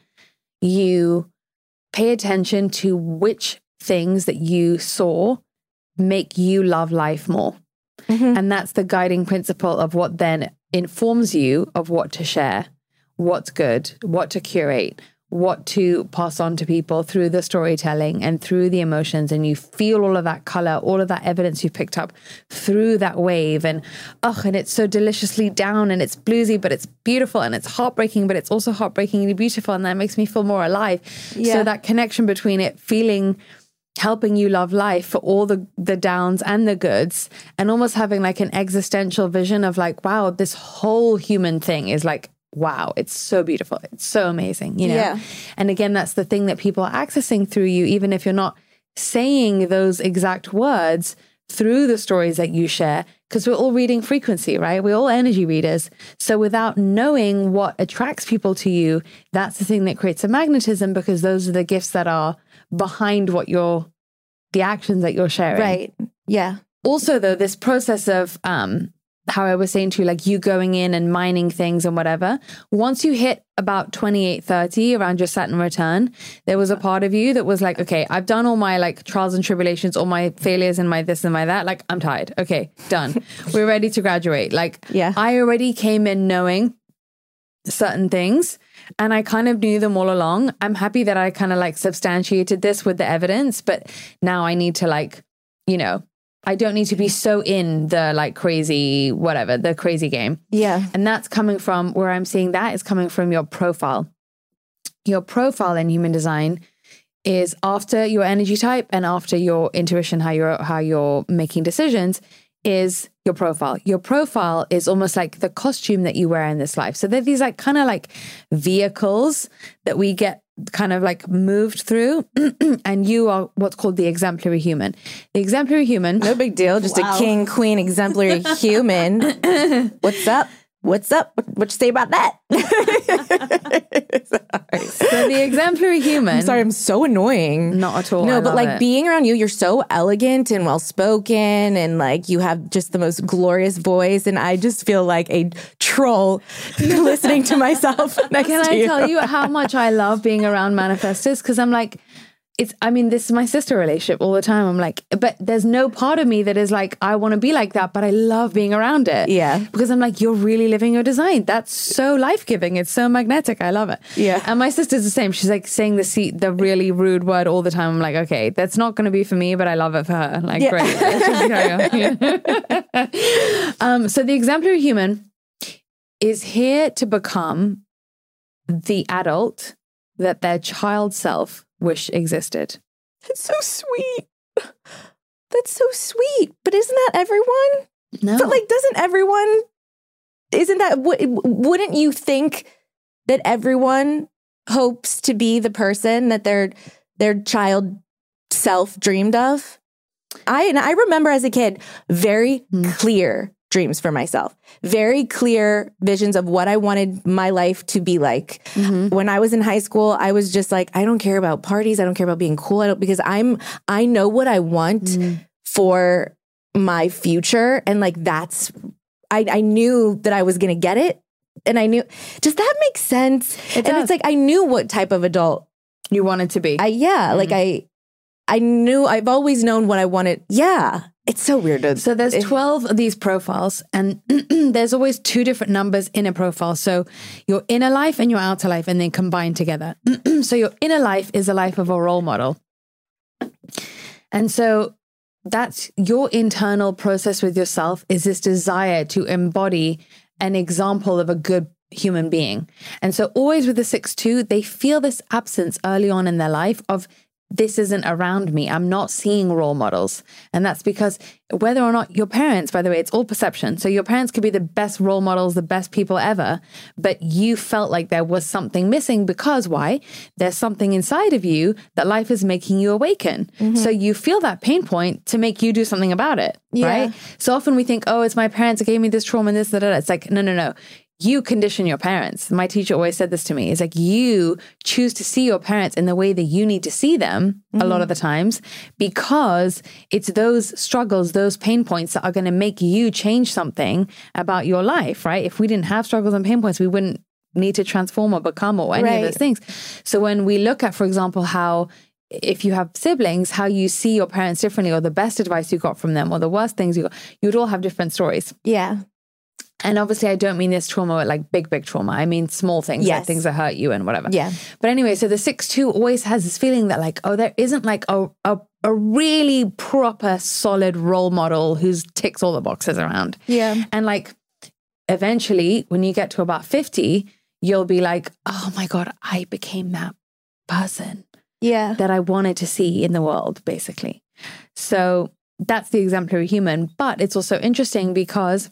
you pay attention to which things that you saw make you love life more. Mm-hmm. And that's the guiding principle of what then informs you of what to share, what's good, what to curate, what to pass on to people through the storytelling and through the emotions. And you feel all of that color, all of that evidence you picked up through that wave. And, oh, and it's so deliciously down and it's bluesy, but it's beautiful and it's heartbreaking, but it's also heartbreakingly beautiful. And that makes me feel more alive. Yeah. So that connection between it feeling, helping you love life for all the, the downs and the goods, and almost having like an existential vision of like, wow, this whole human thing is like, wow, it's so beautiful. It's so amazing, you know? Yeah. And again, that's the thing that people are accessing through you, even if you're not saying those exact words through the stories that you share, because we're all reading frequency, right? We're all energy readers. So without knowing what attracts people to you, that's the thing that creates a magnetism, because those are the gifts that are behind what you're, the actions that you're sharing. Right. Yeah. Also, though, this process of, um, how I was saying to you, like you going in and mining things and whatever, once you hit about twenty-eight, thirty around your Saturn return, there was a part of you that was like, okay, I've done all my like trials and tribulations, all my failures and my this and my that. Like, I'm tired. Okay, done. We're ready to graduate. Like, yeah. I already came in knowing certain things and I kind of knew them all along. I'm happy that I kind of like substantiated this with the evidence, but now I need to like, you know, I don't need to be so in the like crazy, whatever, the crazy game. Yeah. And that's coming from where I'm seeing that is coming from your profile. Your profile in human design is after your energy type and after your intuition, how you're, how you're making decisions, is your profile. Your profile is almost like the costume that you wear in this life. So they're these like kind of like vehicles that we get kind of like moved through, and you are what's called the exemplary human. The exemplary human, no big deal, just wow. a king, queen, exemplary human. What's up? what's up? What, what you say about that? So the exemplary human. I'm sorry, I'm so annoying. Not at all. No, I but love like it. being around you, you're so elegant and well spoken, and like you have just the most glorious voice. And I just feel like a troll listening to myself next Can to I you. tell you how much I love being around manifestors? Because I'm like, it's, I mean, this is my sister relationship all the time. I'm like, but there's no part of me that is like, I want to be like that, but I love being around it. Yeah. Because I'm like, you're really living your design. That's so life-giving. It's so magnetic. I love it. Yeah. And my sister's the same. She's like saying the se- the really rude word all the time. I'm like, okay, that's not going to be for me, but I love it for her. Like, Yeah. great. Let's just carry on. um, so the exemplary human is here to become the adult that their child self wish existed. That's so sweet. That's so sweet. But isn't that everyone? No. But like, doesn't everyone, isn't that, w- wouldn't you think that everyone hopes to be the person that their their child self dreamed of? I and I remember as a kid, very Mm. clear dreams for myself, very clear visions of what I wanted my life to be like. Mhm. When I was in high school, I was just like, I don't care about parties. I don't care about being cool. I don't, because I'm, I know what I want Mm. for my future. And like, that's, I, I knew that I was going to get it. And I knew, does that make sense? It and does. it's like, I knew what type of adult You wanted to be. I, yeah, like I, I knew, I've always known what I wanted. Yeah. It's so weird. To, So there's it- twelve of these profiles, and there's always two different numbers in a profile. So your inner life and your outer life, and they combine together. So your inner life is a life of a role model. And so that's your internal process with yourself, is this desire to embody an example of a good human being. And so always with the six two, they feel this absence early on in their life of, this isn't around me. I'm not seeing role models. And that's because whether or not your parents, by the way, it's all perception. So your parents could be the best role models, the best people ever, but you felt like there was something missing because why? There's something inside of you that life is making you awaken. Mm-hmm. So you feel that pain point to make you do something about it, Yeah. right? So often we think, oh, it's my parents that gave me this trauma and this, that, that. It's like, no, no, no. You condition your parents. My teacher always said this to me. It's like you choose to see your parents in the way that you need to see them a lot of the times, because it's those struggles, those pain points that are going to make you change something about your life, right? If we didn't have struggles and pain points, we wouldn't need to transform or become or any Right. of those things. So when we look at, for example, how if you have siblings, how you see your parents differently, or the best advice you got from them, or the worst things you got, you'd all have different stories. yeah. And obviously, I don't mean this trauma like big, big trauma. I mean small things, like Yes. things that hurt you and whatever. Yeah. But anyway, so the six two always has this feeling that like, oh, there isn't like a, a, a really proper, solid role model who's ticks all the boxes around. Yeah. And like, eventually, when you get to about fifty, you'll be like, oh my God, I became that person Yeah. that I wanted to see in the world, basically. So that's the exemplary human. But it's also interesting because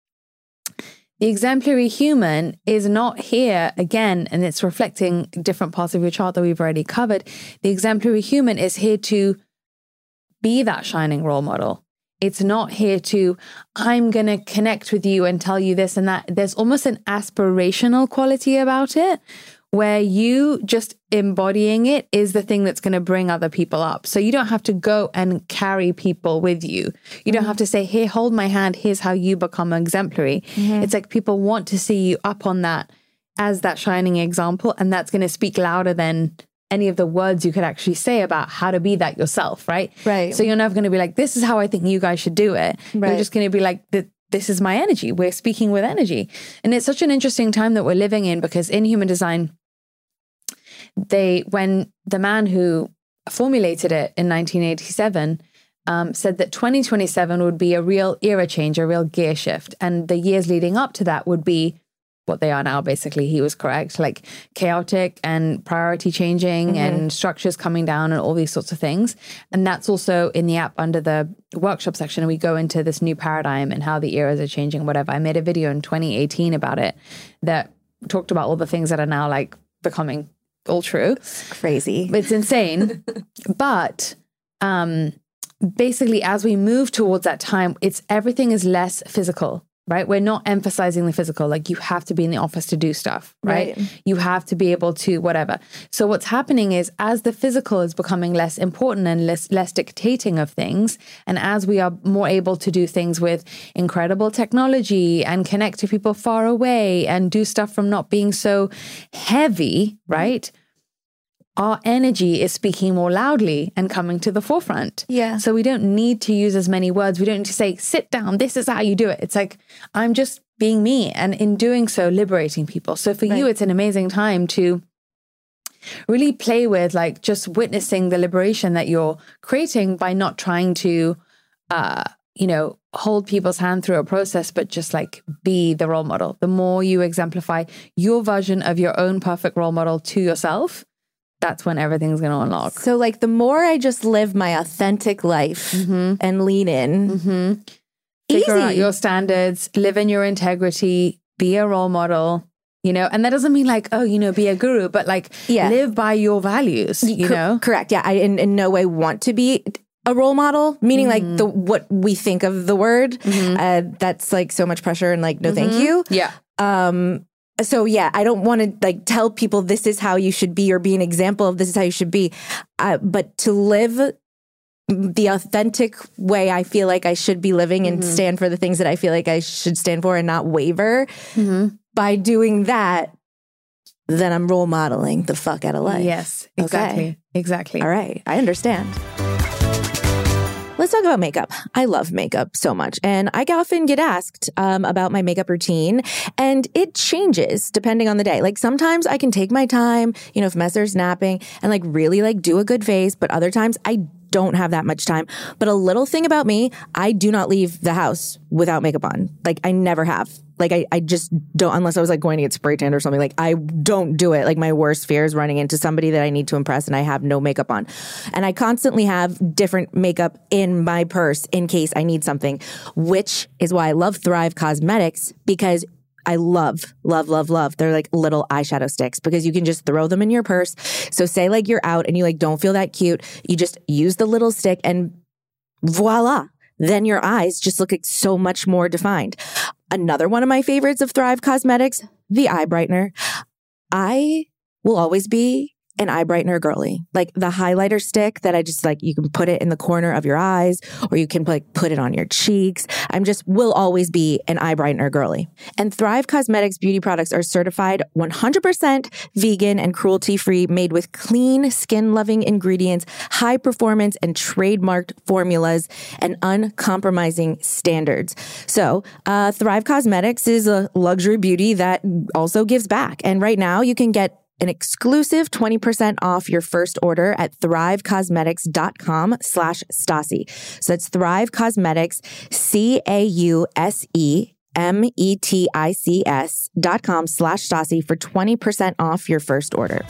the exemplary human is not here again, and it's reflecting different parts of your chart that we've already covered. The exemplary human is here to be that shining role model. It's not here to, I'm going to connect with you and tell you this and that. There's almost an aspirational quality about it, where you just embodying it is the thing that's going to bring other people up. So you don't have to go and carry people with you. You don't have to say, here, hold my hand. Here's how you become exemplary. It's like people want to see you up on that as that shining example. And that's going to speak louder than any of the words you could actually say about how to be that yourself, right? Right. So you're never going to be like, this is how I think you guys should do it. Right. You're just going to be like, this is my energy. We're speaking with energy. And it's such an interesting time that we're living in, because in human design, they, when the man who formulated it in nineteen eighty-seven um, said that twenty twenty-seven would be a real era change, a real gear shift. And the years leading up to that would be what they are now, basically. He was correct, like chaotic and priority changing Mm-hmm. and structures coming down and all these sorts of things. And that's also in the app under the workshop section. We go into this new paradigm and how the eras are changing, whatever. I made a video in twenty eighteen about it that talked about all the things that are now like becoming all true. Crazy. It's insane. But um, basically, as we move towards that time, it's everything is less physical. right? We're not emphasizing the physical. Like you have to be in the office to do stuff, right? right? You have to be able to whatever. So what's happening is as the physical is becoming less important and less, less dictating of things, and as we are more able to do things with incredible technology and connect to people far away and do stuff from not being so heavy, right? Our energy is speaking more loudly and coming to the forefront. Yeah. So we don't need to use as many words. We don't need to say, sit down, this is how you do it. It's like, I'm just being me. And in doing so, liberating people. So for right. you, it's an amazing time to really play with like just witnessing the liberation that you're creating by not trying to, uh, you know, hold people's hand through a process, but just like be the role model. The more you exemplify your version of your own perfect role model to yourself, that's when everything's going to unlock. So like the more I just live my authentic life mm-hmm. and lean in, mm-hmm. figure out your standards, live in your integrity, be a role model, you know, and that doesn't mean like, oh, you know, be a guru, but like yeah. live by your values, you Co- know? Correct. Yeah. I in, in no way want to be a role model, meaning mm-hmm. like the what we think of the word. Mm-hmm. Uh, that's like so much pressure and like, no, mm-hmm. thank you. Yeah. Um, So yeah, I don't want to like tell people this is how you should be or be an example of this is how you should be. Uh, but to live the authentic way I feel like I should be living and mm-hmm. stand for the things that I feel like I should stand for and not waver. Mm-hmm. By doing that, then I'm role modeling the fuck out of life. Yes, exactly. Okay. Exactly. All right. I understand. Let's talk about makeup. I love makeup so much. And I often get asked um, about my makeup routine, and it changes depending on the day. Like sometimes I can take my time, you know, if Messer's napping and like really like do a good face, but other times I don't have that much time. But a little thing about me, I do not leave the house without makeup on. Like I never have. Like I, I just don't, unless I was like going to get spray tanned or something. Like I don't do it. Like my worst fear is running into somebody that I need to impress and I have no makeup on. And I constantly have different makeup in my purse in case I need something, which is why I love Thrive Causemetics, because I love, love, love, love. They're like little eyeshadow sticks because you can just throw them in your purse. So say like you're out and you like don't feel that cute. You just use the little stick and voila. Then your eyes just look like so much more defined. Another one of my favorites of Thrive Causemetics, the eye brightener. I will always be an eye brightener girly. Like the highlighter stick that I just like, you can put it in the corner of your eyes or you can like put it on your cheeks. I'm just will always be an eye brightener girly. And Thrive Causemetics beauty products are certified one hundred percent vegan and cruelty-free, made with clean, skin-loving ingredients, high performance and trademarked formulas, and uncompromising standards. So uh, Thrive Causemetics is a luxury beauty that also gives back. And right now you can get an exclusive twenty percent off your first order at thrivecausemetics.com slash Stassi. So that's Thrive Causemetics, C A U S E M E T I C S dot com slash Stassi for twenty percent off your first order.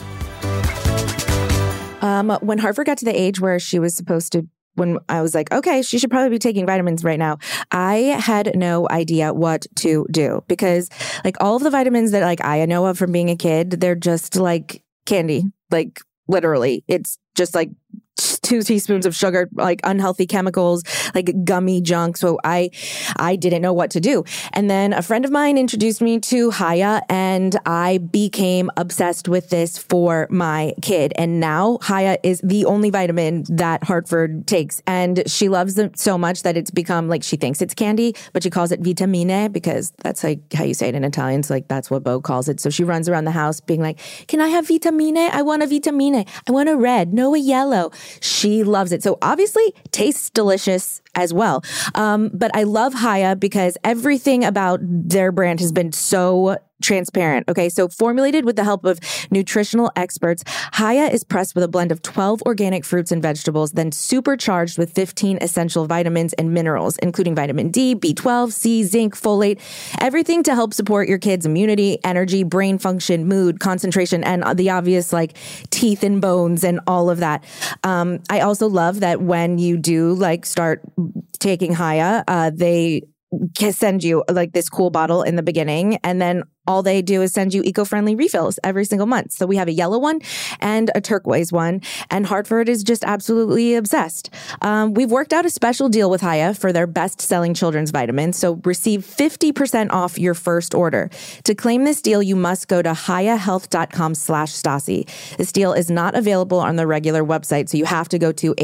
Um, when Hartford got to the age where she was supposed to, when I was like, okay, she should probably be taking vitamins right now, I had no idea what to do because like all of the vitamins that like I know of from being a kid, they're just like candy, like literally. It's just like two teaspoons of sugar, like unhealthy chemicals, like gummy junk. So I, I didn't know what to do. And then a friend of mine introduced me to Haya and I became obsessed with this for my kid. And now Haya is the only vitamin that Hartford takes. And she loves it so much that it's become like, she thinks it's candy, but she calls it vitamine because that's like how you say it in Italian. So like, that's what Bo calls it. So she runs around the house being like, can I have vitamine? I want a vitamine. I want a red, no a yellow. She loves it. So obviously tastes delicious as well. Um, but I love Haya because everything about their brand has been so transparent. Okay. So formulated with the help of nutritional experts, Haya is pressed with a blend of twelve organic fruits and vegetables, then supercharged with fifteen essential vitamins and minerals, including vitamin D, B twelve, C, zinc, folate, everything to help support your kids' immunity, energy, brain function, mood, concentration, and the obvious like teeth and bones and all of that. Um, I also love that when you do like start taking Haya, uh, they send you like this cool bottle in the beginning. And then all they do is send you eco-friendly refills every single month. So we have a yellow one and a turquoise one, and Hartford is just absolutely obsessed. Um, we've worked out a special deal with Hiya for their best-selling children's vitamins, so receive fifty percent off your first order. To claim this deal, you must go to hiyahealth.com slash Stassi. This deal is not available on the regular website, so you have to go to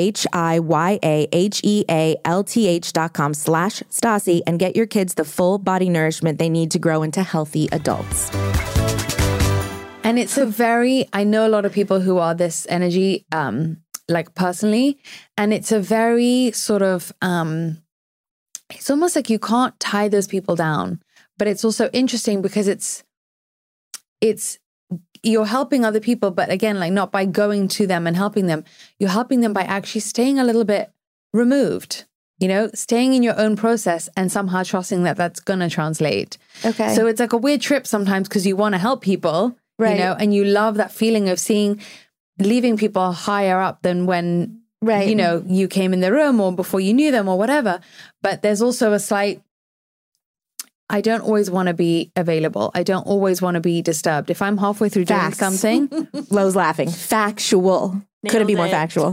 H-I-Y-A-H-E-A-L-T-H dot com slash Stassi and get your kids the full body nourishment they need to grow into healthy adults. Adults. And it's a very, I know a lot of people who are this energy, um, like personally, and it's a very sort of, um, it's almost like you can't tie those people down, but it's also interesting because it's, it's, you're helping other people, but again, like not by going to them and helping them, you're helping them by actually staying a little bit removed. You know, staying in your own process and somehow trusting that that's going to translate. Okay. So it's like a weird trip sometimes because you want to help people, right. you know, and you love that feeling of seeing, leaving people higher up than when, right. you know, you came in the room or before you knew them or whatever. But there's also a slight, I don't always want to be available. I don't always want to be disturbed. If I'm halfway through Facts. doing something. Lowe's laughing. Factual. Nailed Couldn't be more it. factual.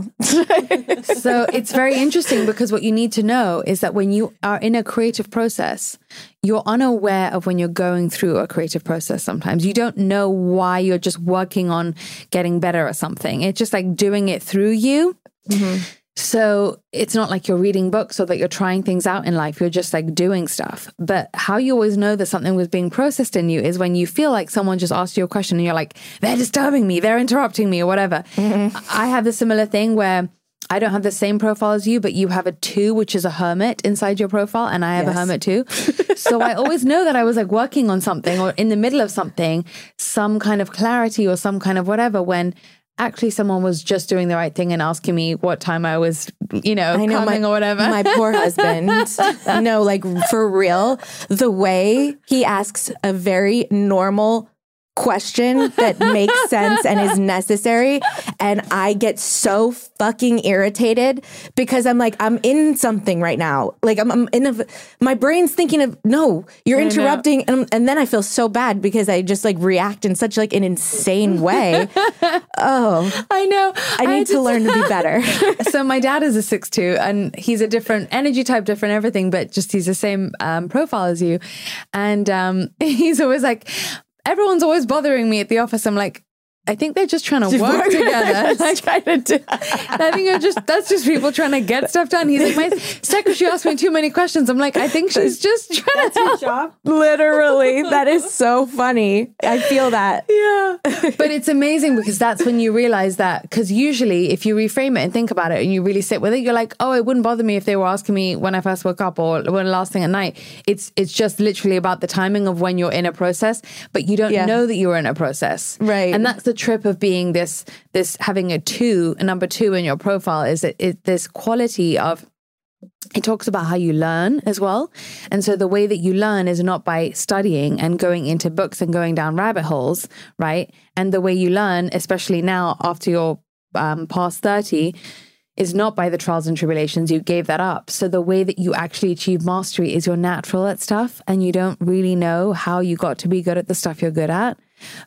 So it's very interesting because what you need to know is that when you are in a creative process, you're unaware of when you're going through a creative process sometimes. You don't know why you're just working on getting better at something. It's just like doing it through you. Mm-hmm. So it's not like you're reading books or that you're trying things out in life. You're just like doing stuff. But how you always know that something was being processed in you is when you feel like someone just asked you a question and you're like, they're disturbing me, they're interrupting me or whatever. Mm-hmm. I have the similar thing where I don't have the same profile as you, but you have a two, which is a hermit inside your profile. And I have yes. a hermit too. So I always know that I was like working on something or in the middle of something, some kind of clarity or some kind of whatever, when actually someone was just doing the right thing and asking me what time I was, you know, I know coming my, or whatever. My poor husband. No, like for real, the way he asks a very normal question that makes sense and is necessary. And I get so fucking irritated because I'm like, I'm in something right now. Like I'm, I'm in a, my brain's thinking of, no, you're I interrupting. And, and then I feel so bad because I just like react in such like an insane way. Oh, I know. I need I just, to learn to be better. So my dad is a six two and he's a different energy type, different everything, but just he's the same um, profile as you. And um, he's always like, everyone's always bothering me at the office. I'm like, I think they're just trying to work together. Like, trying to do. I think I'm just that's just people trying to get stuff done. He's like, my secretary asked me too many questions. I'm like, I think she's just trying that's to help. Your job. Literally, that is so funny. I feel that. Yeah, but it's amazing because that's when you realize that. Because usually, if you reframe it and think about it, and you really sit with it, you're like, oh, it wouldn't bother me if they were asking me when I first woke up or when last thing at night. It's it's just literally about the timing of when you're in a process, but you don't yeah. know that you're in a process, right? And that's the trip of being this this having a two a number two in your profile is that it, this quality of it talks about how you learn as well. And so the way that you learn is not by studying and going into books and going down rabbit holes, right? And the way you learn, especially now after you're um, past thirty, is not by the trials and tribulations. You gave that up. So the way that you actually achieve mastery is you're natural at stuff and you don't really know how you got to be good at the stuff you're good at.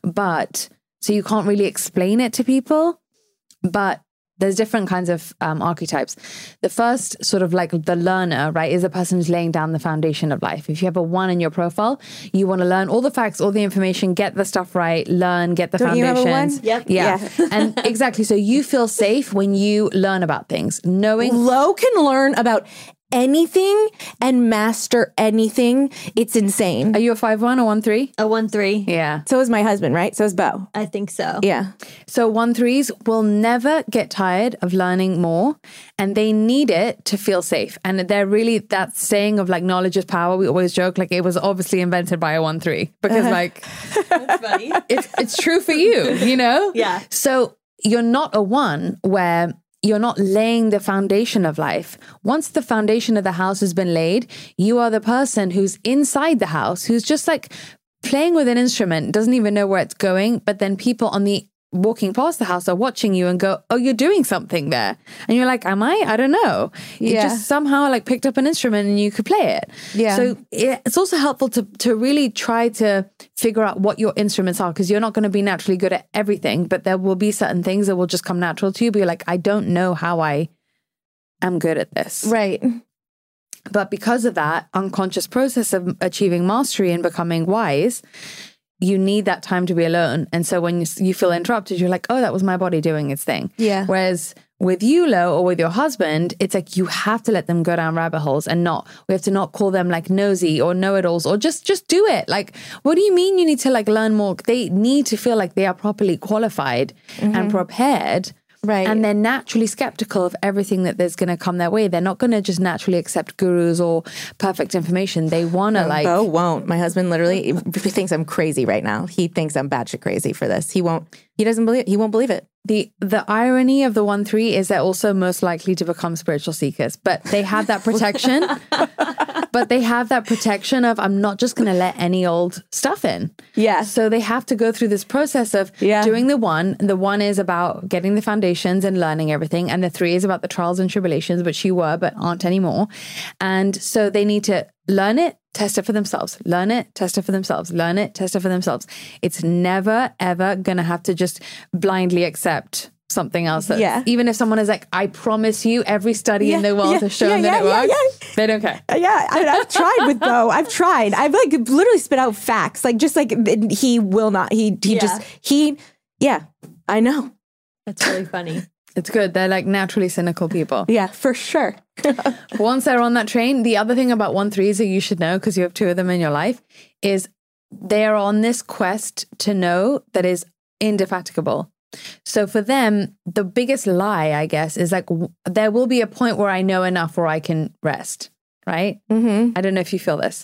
But so you can't really explain it to people, but there's different kinds of um, archetypes. The first sort of like the learner, right, is a person who's laying down the foundation of life. If you have a one in your profile, you want to learn all the facts, all the information, get the stuff right, learn, get the Don't foundations. You have a one? Yep. Yeah. yeah. And exactly. So you feel safe when you learn about things, knowing. Lo can learn about anything and master anything. It's insane. Are you a five one or one three? A one three. Yeah. So is my husband, right? So is Bo. I think so. Yeah. So one threes will never get tired of learning more, and they need it to feel safe. And they're really that saying of like knowledge is power. We always joke like it was obviously invented by a one three because uh-huh. like that's funny. It's it's true for you, you know? Yeah. So you're not a one where you're not laying the foundation of life. Once the foundation of the house has been laid, you are the person who's inside the house, who's just like playing with an instrument, doesn't even know where it's going. But then people on the walking past the house are watching you and go, oh, you're doing something there. And you're like, am I? I don't know. You Yeah. just somehow like picked up an instrument and you could play it. Yeah. So it, it's also helpful to, to really try to figure out what your instruments are, because you're not going to be naturally good at everything, but there will be certain things that will just come natural to you. But you're like, I don't know how I am good at this. Right. But because of that unconscious process of achieving mastery and becoming wise, you need that time to be alone. And so when you, you feel interrupted, you're like, oh, that was my body doing its thing. Yeah. Whereas with you, Lo, or with your husband, it's like you have to let them go down rabbit holes and not, we have to not call them like nosy or know-it-alls or just, just do it. Like, what do you mean you need to like learn more? They need to feel like they are properly qualified mm-hmm. and prepared. Right. And they're naturally skeptical of everything that there's going to come their way. They're not going to just naturally accept gurus or perfect information. They want to like... Bo won't. My husband literally he thinks I'm crazy right now. He thinks I'm batshit crazy for this. He won't, he doesn't believe, he won't believe it. The the irony of the one three is they're also most likely to become spiritual seekers, but they have that protection. But they have that protection of, I'm not just going to let any old stuff in. Yeah. So they have to go through this process of yeah. doing the one. The one is about getting the foundations and learning everything. And the three is about the trials and tribulations, which you were, but aren't anymore. And so they need to learn it, test it for themselves, learn it, test it for themselves, learn it, test it for themselves. It's never, ever going to have to just blindly accept something else. That, yeah. Even if someone is like, I promise you every study yeah, in the world yeah, has shown yeah, that yeah, it works, yeah, yeah. they don't care. Yeah, I, I've tried with Bo. I've tried. I've like literally spit out facts. Like just like he will not, he, he yeah. just, he, yeah, I know. That's really funny. It's good. They're like naturally cynical people. Yeah, for sure. Once they're on that train, the other thing about one threes that you should know, because you have two of them in your life, is they're on this quest to know that is indefatigable. So for them, the biggest lie, I guess, is like, w- there will be a point where I know enough where I can rest, right? Mm-hmm. I don't know if you feel this.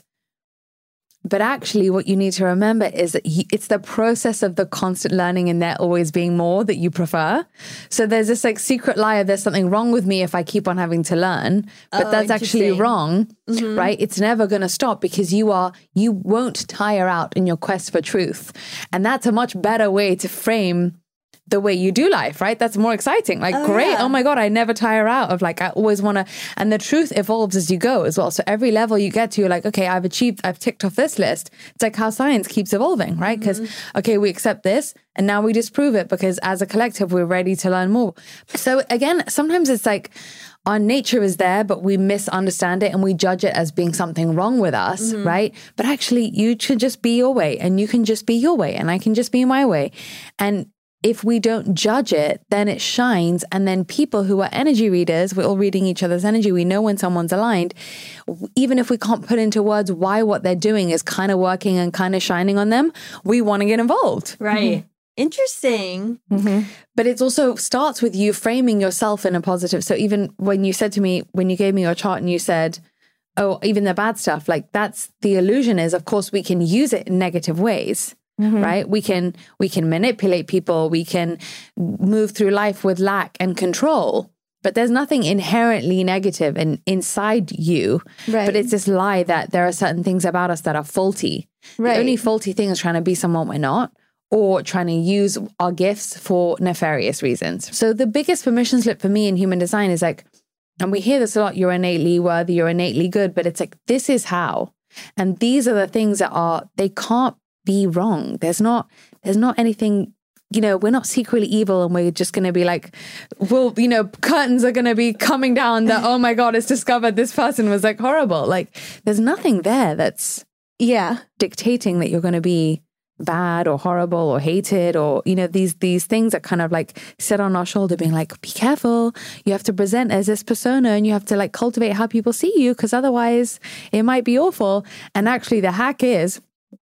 But actually, what you need to remember is that he, it's the process of the constant learning and there always being more that you prefer. So there's this like secret lie of there's something wrong with me if I keep on having to learn. But oh, that's actually wrong, mm-hmm. right? It's never going to stop because you are, you won't tire out in your quest for truth. And that's a much better way to frame the way you do life, right? That's more exciting. Like, oh, great. Yeah. Oh my God, I never tire out of like, I always want to, and the truth evolves as you go as well. So every level you get to, you're like, okay, I've achieved, I've ticked off this list. It's like how science keeps evolving, right? Because, mm-hmm. okay, we accept this and now we disprove it because as a collective, we're ready to learn more. So again, sometimes it's like, our nature is there, but we misunderstand it and we judge it as being something wrong with us, mm-hmm. right? But actually, you should just be your way and you can just be your way and I can just be my way. And if we don't judge it, then it shines. And then people who are energy readers, we're all reading each other's energy. We know when someone's aligned, even if we can't put into words why what they're doing is kind of working and kind of shining on them, we want to get involved. Right. Mm-hmm. Interesting. Mm-hmm. But it also starts with you framing yourself in a positive. So even when you said to me, when you gave me your chart and you said, oh, even the bad stuff, like that's the illusion is, of course, we can use it in negative ways. Mm-hmm. Right? We can we can manipulate people. We can move through life with lack and control. But there's nothing inherently negative in, inside you. Right. But it's this lie that there are certain things about us that are faulty. Right. The only faulty thing is trying to be someone we're not or trying to use our gifts for nefarious reasons. So the biggest permission slip for me in human design is like, and we hear this a lot, you're innately worthy, you're innately good, but it's like, this is how. And these are the things that are, they can't be wrong. There's not, there's not anything, you know, we're not secretly evil and we're just going to be like, well, you know, curtains are going to be coming down that, oh my God, it's discovered this person was like horrible. Like there's nothing there that's yeah dictating that you're going to be bad or horrible or hated or, you know, these, these things that kind of like sit on our shoulder being like, be careful. You have to present as this persona and you have to like cultivate how people see you because otherwise it might be awful. And actually the hack is,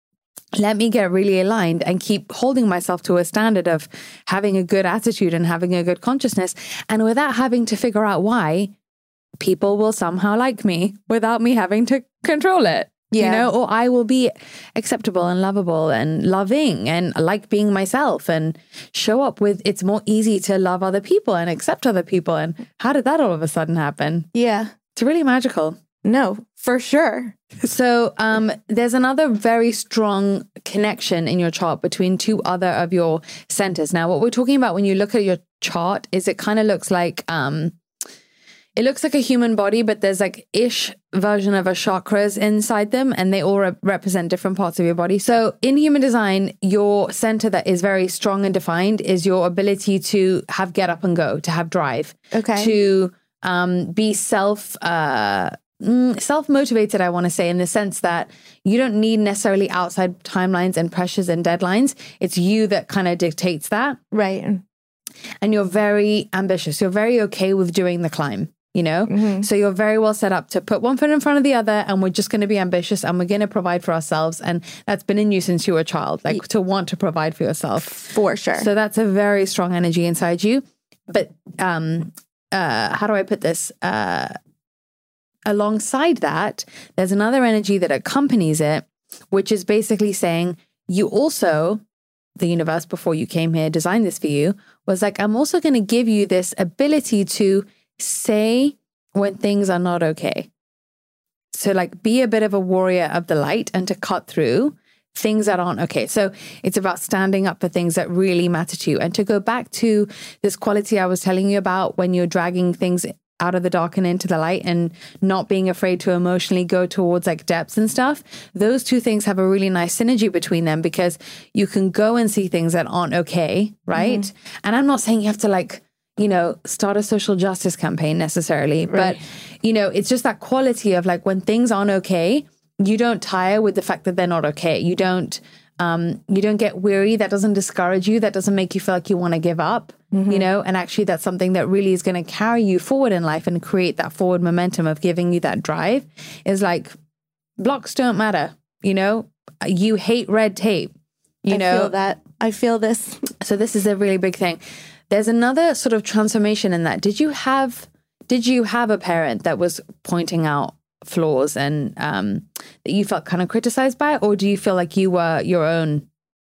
let me get really aligned and keep holding myself to a standard of having a good attitude and having a good consciousness. And without having to figure out why, people will somehow like me without me having to control it. Yeah. You know, or I will be acceptable and lovable and loving and like being myself and show up with, it's more easy to love other people and accept other people. And how did that all of a sudden happen? Yeah. It's really magical. No, for sure. So um, there's another very strong connection in your chart between two other of your centers. Now, what we're talking about when you look at your chart is it kind of looks like, um, it looks like a human body, but there's like ish version of a chakras inside them, and they all re- represent different parts of your body. So in human design, your center that is very strong and defined is your ability to have get up and go, to have drive, Okay. to um, be self, uh, mm, self-motivated, I want to say, in the sense that you don't need necessarily outside timelines and pressures and deadlines. It's you that kind of dictates that. Right. And you're very ambitious. You're very okay with doing the climb, you know? Mm-hmm. So you're very well set up to put one foot in front of the other, and we're just going to be ambitious and we're going to provide for ourselves. And that's been in you since you were a child, like to want to provide for yourself. For sure. So that's a very strong energy inside you. But um, uh, how do I put this? Uh, alongside that, there's another energy that accompanies it, which is basically saying you also, the universe before you came here designed this for you, was like, I'm also going to give you this ability to say when things are not okay. So like be a bit of a warrior of the light and to cut through things that aren't okay. So it's about standing up for things that really matter to you. And to go back to this quality I was telling you about when you're dragging things out of the dark and into the light and not being afraid to emotionally go towards like depths and stuff, those two things have a really nice synergy between them, because you can go and see things that aren't okay, right? Mm-hmm. And I'm not saying you have to like, you know, start a social justice campaign necessarily, right. But, you know, it's just that quality of like when things aren't okay, you don't tire with the fact that they're not okay. You don't, um, you don't get weary. That doesn't discourage you. That doesn't make you feel like you want to give up, mm-hmm. you know, and actually that's something that really is going to carry you forward in life and create that forward momentum of giving you that drive. Is like blocks don't matter. You know, you hate red tape, you I know, feel that. I feel this. So this is a really big thing. There's another sort of transformation in that. Did you have, did you have a parent that was pointing out flaws and um, that you felt kind of criticized by, or do you feel like you were your own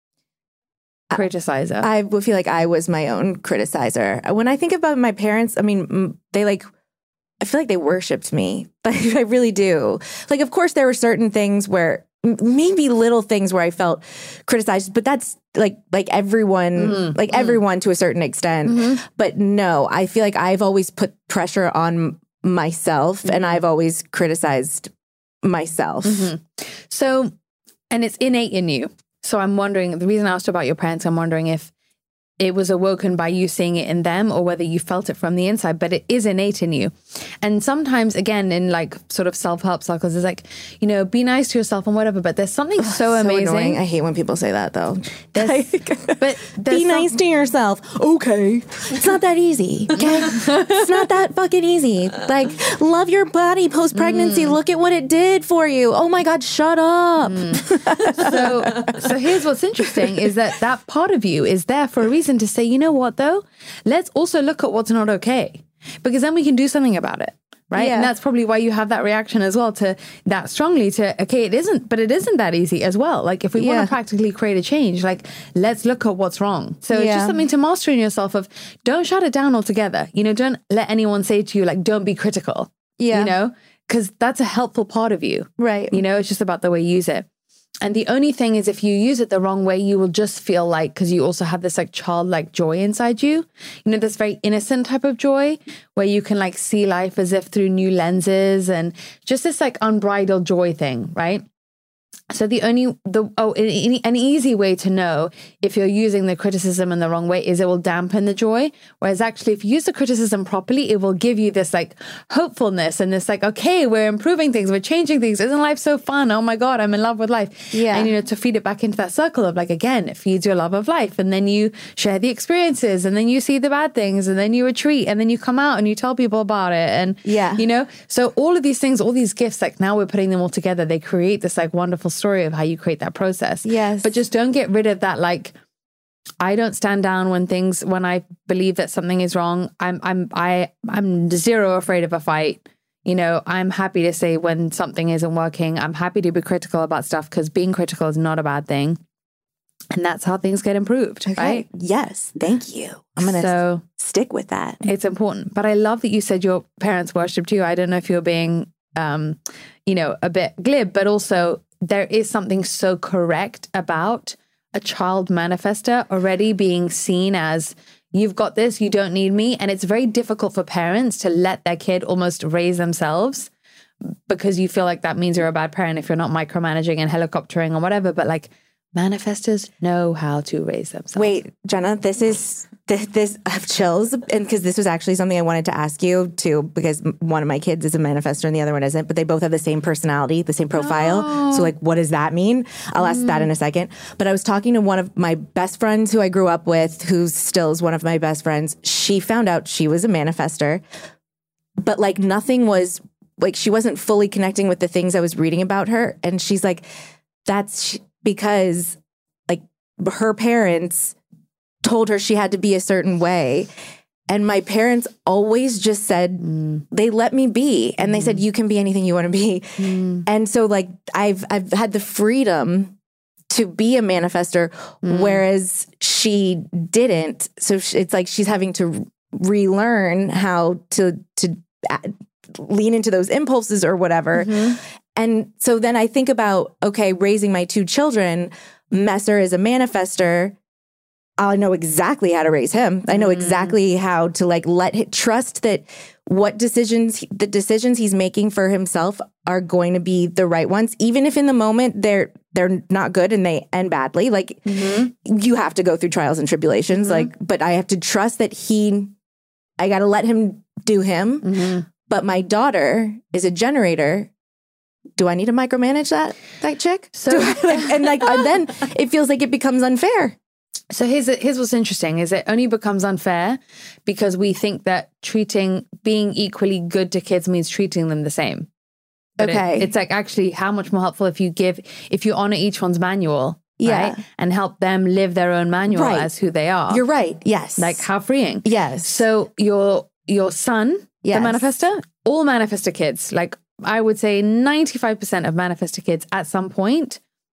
criticizer? I would feel like I was my own criticizer. When I think about my parents, I mean, they like, I feel like they worshipped me. Like, I really do. Like, of course, there were certain things where maybe little things where I felt criticized, but that's like like everyone, mm-hmm. like mm-hmm. everyone to a certain extent. Mm-hmm. But no, I feel like I've always put pressure on myself, mm-hmm. and I've always criticized myself. Mm-hmm. So, and it's innate in you. So I'm wondering, the reason I asked about your parents, I'm wondering if it was awoken by you seeing it in them or whether you felt it from the inside, but it is innate in you. And sometimes, again, in like sort of self-help circles, it's like, you know, be nice to yourself and whatever, but there's something Ugh, so, so amazing. Annoying. I hate when people say that though. Like, but be nice some- to yourself. Okay. It's not that easy. Okay. It's not that fucking easy. Like, love your body post-pregnancy. Mm. Look at what it did for you. Oh my God, shut up. Mm. so, so here's what's interesting is that that part of you is there for a reason, to say, you know what, though, let's also look at what's not okay, because then we can do something about it, right? Yeah. And that's probably why you have that reaction as well to that strongly to, okay, it isn't, but it isn't that easy as well. Like if we yeah. want to practically create a change, like let's look at what's wrong. So yeah. it's just something to master in yourself of don't shut it down altogether. You know, don't let anyone say to you, like, don't be critical, yeah. you know, because that's a helpful part of you. Right. You know, it's just about the way you use it. And the only thing is, if you use it the wrong way, you will just feel like, because you also have this like childlike joy inside you, you know, this very innocent type of joy where you can like see life as if through new lenses and just this like unbridled joy thing, right? So the only, the oh, an easy way to know if you're using the criticism in the wrong way is it will dampen the joy. Whereas actually, if you use the criticism properly, it will give you this like hopefulness and this like, okay, we're improving things, we're changing things. Isn't life so fun? Oh my God, I'm in love with life. Yeah. And, you know, to feed it back into that circle of like, again, it feeds your love of life. And then you share the experiences and then you see the bad things and then you retreat and then you come out and you tell people about it. And, yeah, you know, so all of these things, all these gifts, like now we're putting them all together. They create this like wonderful story of how you create that process. Yes. But just don't get rid of that. Like, I don't stand down when things, when I believe that something is wrong. I'm, I'm, I, I'm zero afraid of a fight. You know, I'm happy to say when something isn't working. I'm happy to be critical about stuff because being critical is not a bad thing. And that's how things get improved, okay. right? Yes. Thank you. I'm going to so, stick with that. It's important. But I love that you said your parents worshipped you. I don't know if you're being um, you know, a bit glib, but also there is something so correct about a child manifester already being seen as, you've got this, you don't need me. And it's very difficult for parents to let their kid almost raise themselves, because you feel like that means you're a bad parent if you're not micromanaging and helicoptering or whatever. But like, manifestors know how to raise themselves. Wait, Jenna, this is this, this I have chills, and because this was actually something I wanted to ask you too, because one of my kids is a manifestor and the other one isn't, but they both have the same personality, the same profile. Oh. So like, what does that mean? I'll ask mm. that in a second. But I was talking to one of my best friends who I grew up with, who still is one of my best friends. She found out she was a manifestor, but like nothing was like, she wasn't fully connecting with the things I was reading about her. And she's like, that's because like her parents told her she had to be a certain way. And my parents always just said, mm. they let me be. And mm. they said, you can be anything you want to be. Mm. And so like, I've, I've had the freedom to be a manifestor, mm. whereas she didn't. So it's like, she's having to relearn how to, to lean into those impulses or whatever. Mm-hmm. And so then I think about, okay, raising my two children, Messer is a manifestor. I know exactly how to raise him. I know mm. exactly how to like let him trust that what decisions, the decisions he's making for himself are going to be the right ones, even if in the moment they're they're not good and they end badly. Like mm-hmm. you have to go through trials and tribulations. Mm-hmm. Like, but I have to trust that he, I got to let him do him. Mm-hmm. But my daughter is a generator. Do I need to micromanage that that chick? So I, like, and like and then it feels like it becomes unfair. So here's here's what's interesting is it only becomes unfair because we think that treating being equally good to kids means treating them the same. But okay, it, it's like actually how much more helpful if you give if you honor each one's manual, yeah, right? And help them live their own manual right. as who they are. You're right. Yes, like how freeing. Yes. So your your son, yes. the manifestor, all manifestor kids, like. I would say ninety-five percent of manifestor kids at some point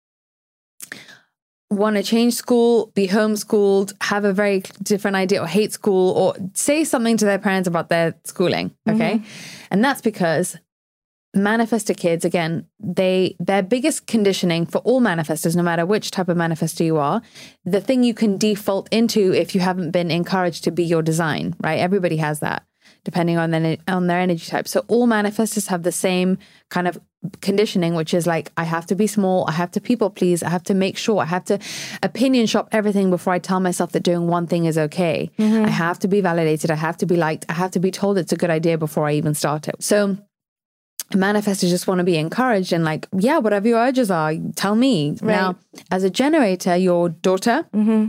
want to change school, be homeschooled, have a very different idea or hate school or say something to their parents about their schooling. Okay. Mm-hmm. And that's because manifestor kids, again, they their biggest conditioning for all manifestors, no matter which type of manifestor you are, the thing you can default into if you haven't been encouraged to be your design, right? Everybody has that. Depending on their, on their energy type. So all manifestors have the same kind of conditioning, which is like, I have to be small, I have to people please, I have to make sure, I have to opinion shop everything before I tell myself that doing one thing is okay. Mm-hmm. I have to be validated, I have to be liked, I have to be told it's a good idea before I even start it. So manifestors just want to be encouraged and like, yeah, whatever your urges are, tell me. Right. Now, as a generator, your daughter, mm-hmm.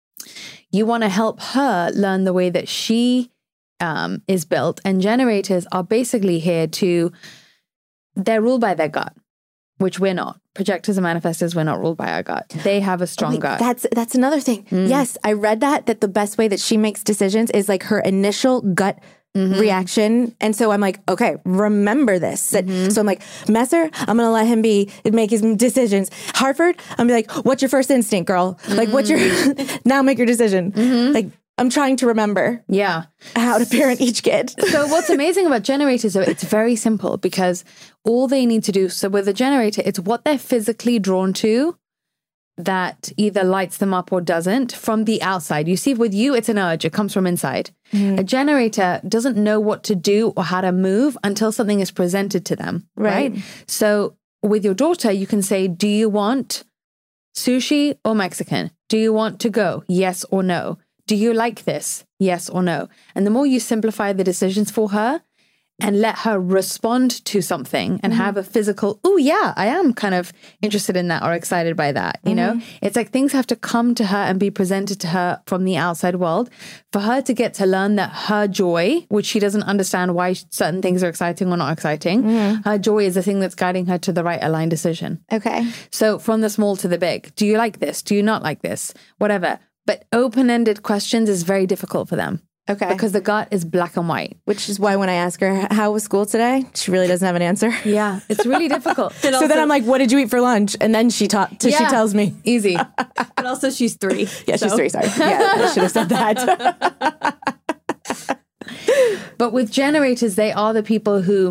you want to help her learn the way that she Um, is built, and generators are basically here to, they're ruled by their gut, which we're not. Projectors and manifestors, we're not ruled by our gut. They have a strong oh, wait, gut. That's that's another thing. Mm. Yes, I read that, that the best way that she makes decisions is like her initial gut mm-hmm. reaction. And so I'm like, okay, remember this. That, mm-hmm. So I'm like, Messer, I'm going to let him be, make his decisions. Hartford, I'm be like, what's your first instinct, girl? Mm-hmm. Like, what's your, now make your decision. Mm-hmm. Like, I'm trying to remember yeah. how to parent each kid. So what's amazing about generators, though, it's very simple because all they need to do, so with a generator, it's what they're physically drawn to that either lights them up or doesn't from the outside. You see, with you, it's an urge. It comes from inside. Mm. A generator doesn't know what to do or how to move until something is presented to them, right? right? So with your daughter, you can say, do you want sushi or Mexican? Do you want to go? Yes or no? Do you like this? Yes or no? And the more you simplify the decisions for her and let her respond to something and mm-hmm. have a physical, oh yeah, I am kind of interested in that or excited by that, you mm-hmm. know? It's like things have to come to her and be presented to her from the outside world for her to get to learn that her joy, which she doesn't understand why certain things are exciting or not exciting, mm-hmm. her joy is the thing that's guiding her to the right aligned decision. Okay. So from the small to the big, do you like this? Do you not like this? Whatever. But open-ended questions is very difficult for them. Okay. Because the gut is black and white. Which is why when I ask her, how was school today? She really doesn't have an answer. Yeah. It's really difficult. So also, then I'm like, what did you eat for lunch? And then she ta- t- yeah, she tells me. Easy. But also she's three. Yeah, so. she's three. Sorry. Yeah, I should have said that. But with generators, they are the people who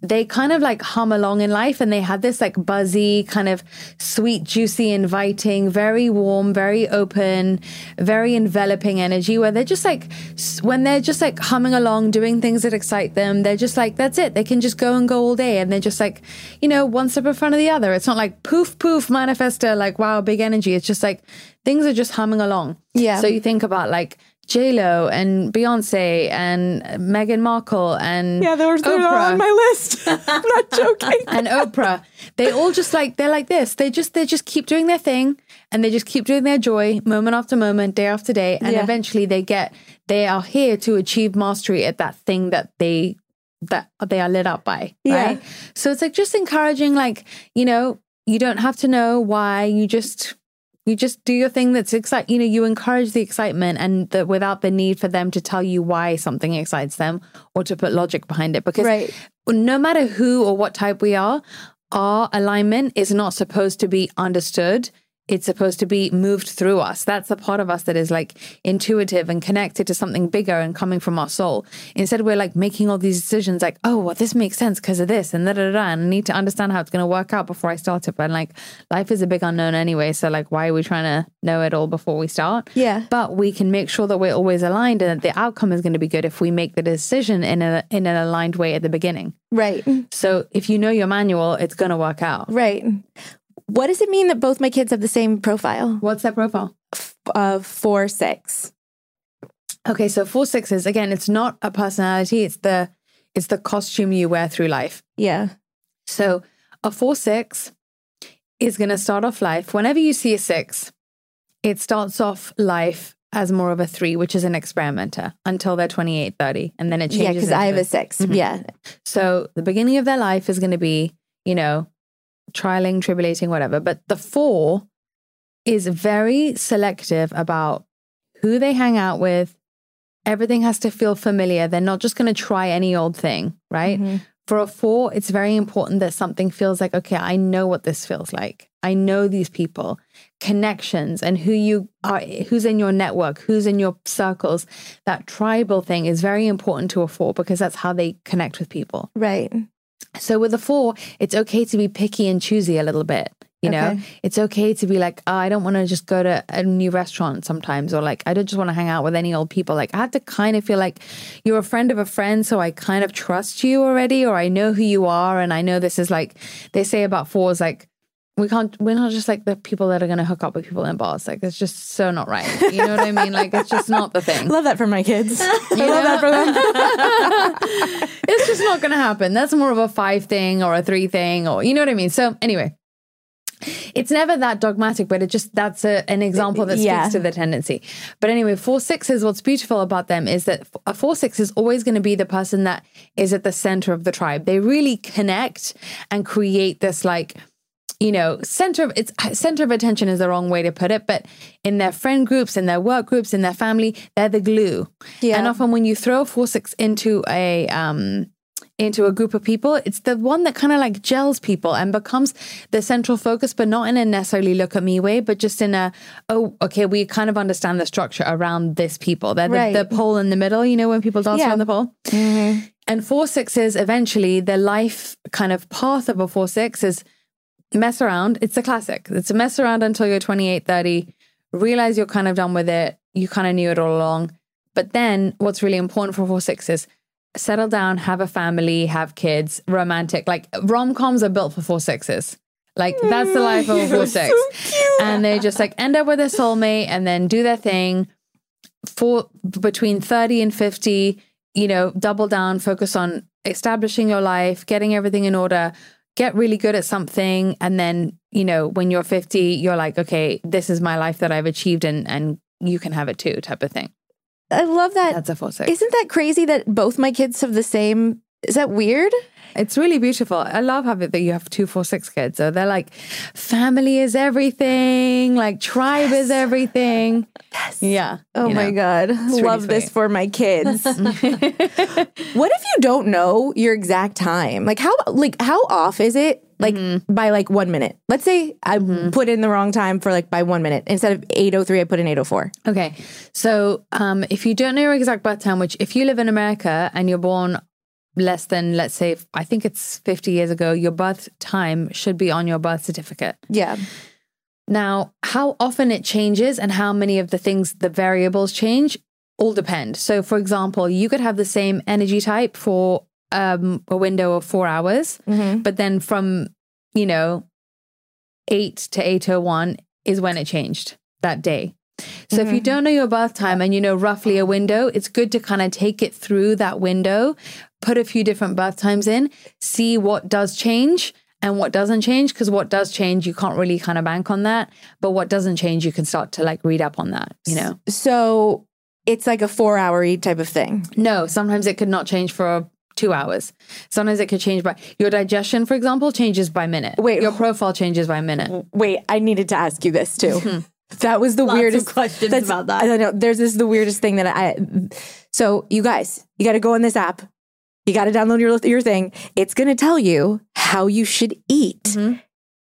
they kind of like hum along in life, and they have this like buzzy, kind of sweet, juicy, inviting, very warm, very open, very enveloping energy where they're just like, when they're just like humming along, doing things that excite them, they're just like, that's it. They can just go and go all day. And they're just like, you know, one step in front of the other. It's not like poof, poof, manifester, like, wow, big energy. It's just like things are just humming along. Yeah. So you think about like J-Lo and Beyonce and Meghan Markle and Yeah, they're, they're Oprah. on my list. I'm not joking. And Oprah, they all just like, they're like this. They just, they just keep doing their thing, and they just keep doing their joy moment after moment, day after day. And Yeah. eventually they get, they are here to achieve mastery at that thing that they, that they are lit up by. Yeah. Right. So it's like just encouraging, like, you know, you don't have to know why, you just, you just do your thing that's exciting. You know, you encourage the excitement, and the, without the need for them to tell you why something excites them or to put logic behind it. Because Right. no matter who or what type we are, our alignment is not supposed to be understood. It's supposed to be moved through us. That's the part of us that is like intuitive and connected to something bigger and coming from our soul. Instead, we're like making all these decisions like, oh, well, this makes sense because of this and da da da. And I need to understand how it's going to work out before I start it. But like, life is a big unknown anyway. So like, why are we trying to know it all before we start? Yeah. But we can make sure that we're always aligned and that the outcome is going to be good if we make the decision in a in an aligned way at the beginning. Right. So if you know your manual, it's going to work out. Right. What does it mean that both my kids have the same profile? What's that profile? Uh, four, six. Okay, so four sixes, again, it's not a personality, it's the it's the costume you wear through life. Yeah. So a four six is going to start off life. Whenever you see a six, it starts off life as more of a three, which is an experimenter until they're twenty-eight, thirty. And then it changes. Yeah, because I have into- a 6 Mhm. Yeah. So the beginning of their life is going to be, you know, trialing, tribulating, whatever. But the four is very selective about who they hang out with. Everything has to feel familiar. They're not just going to try any old thing, right? Mhm. For a four, it's very important that something feels like, okay, I know what this feels like. I know these people, connections, and who you are, who's in your network, who's in your circles. That tribal thing is very important to a four because that's how they connect with people. Right. So with a four, it's okay to be picky and choosy a little bit. You know, Okay. it's okay to be like, oh, I don't want to just go to a new restaurant sometimes, or like, I don't just want to hang out with any old people. Like, I have to kind of feel like you're a friend of a friend. So I kind of trust you already, or I know who you are. And I know this is like, they say about fours, like, we can't, we're not just like the people that are going to hook up with people in bars. Like, it's just so not right. You know what I mean? Like, it's just not the thing. Love that for my kids. I love know? that for them. It's just not going to happen. That's more of a five thing or a three thing, or you know what I mean? So anyway, it's never that dogmatic, but it just, that's a, an example that speaks Yeah. to the tendency. But anyway, four sixes, what's beautiful about them is that a four six is always going to be the person that is at the center of the tribe. They really connect and create this like, you know, center of it's center of attention is the wrong way to put it, but in their friend groups, in their work groups, in their family, they're the glue. Yeah. And often when you throw a four six into a um into a group of people, it's the one that kind of like gels people and becomes the central focus, but not in a necessarily look at me way, but just in a, oh, okay, we kind of understand the structure around this people. They're the, Right. the pole in the middle, you know, when people dance Yeah. around the pole. Mhm. And four sixes, eventually, the life kind of path of a four six is mess around. It's a classic. It's a mess around until you're twenty-eight, thirty, realize you're kind of done with it. You kind of knew it all along. But then what's really important for four sixes, settle down, have a family, have kids, romantic. Like rom-coms are built for four sixes. Like that's the life of a four six. And they just like end up with their soulmate and then do their thing. For between thirty and fifty, you know, double down, focus on establishing your life, getting everything in order, get really good at something. And then, you know, when you're fifty, you're like, okay, this is my life that I've achieved and, and you can have it too, type of thing. I love that. That's a four six. Isn't that crazy that both my kids have the same? Is that weird? It's really beautiful. I love having that you have two, four, six kids. So they're like, family is everything. Like tribe yes. is everything. Yes. Yeah. Oh my know. God. It's Love really this for my kids. What if you don't know your exact time? Like how like how off is it? Like mm-hmm. by like one minute. Let's say I mm-hmm. put in the wrong time for like by one minute. Instead of eight oh three, I put in eight oh four. Okay. So um, if you don't know your exact birth time, which if you live in America and you're born less than, let's say, I think it's fifty years ago, your birth time should be on your birth certificate. Yeah. Now, how often it changes and how many of the things, the variables change, all depend. So, for example, you could have the same energy type for um, a window of four hours, Mm-hmm. but then from, you know, eight to eight oh one is when it changed that day. So if you don't know your birth time and you know roughly a window, it's good to kind of take it through that window, put a few different birth times in, see what does change and what doesn't change. Because what does change, you can't really kind of bank on that. But what doesn't change, you can start to like read up on that, you know? So it's like a four hour type of thing. No, sometimes it could not change for two hours. Sometimes it could change by your digestion, for example, changes by minute. Wait. Your profile changes by minute. Wait, I needed to ask you this too. That was the Lots weirdest of questions that's- about that. I don't know. There's this the weirdest thing that I. So you guys, you got to go on this app. You got to download your your thing. It's gonna tell you how you should eat. Mm-hmm.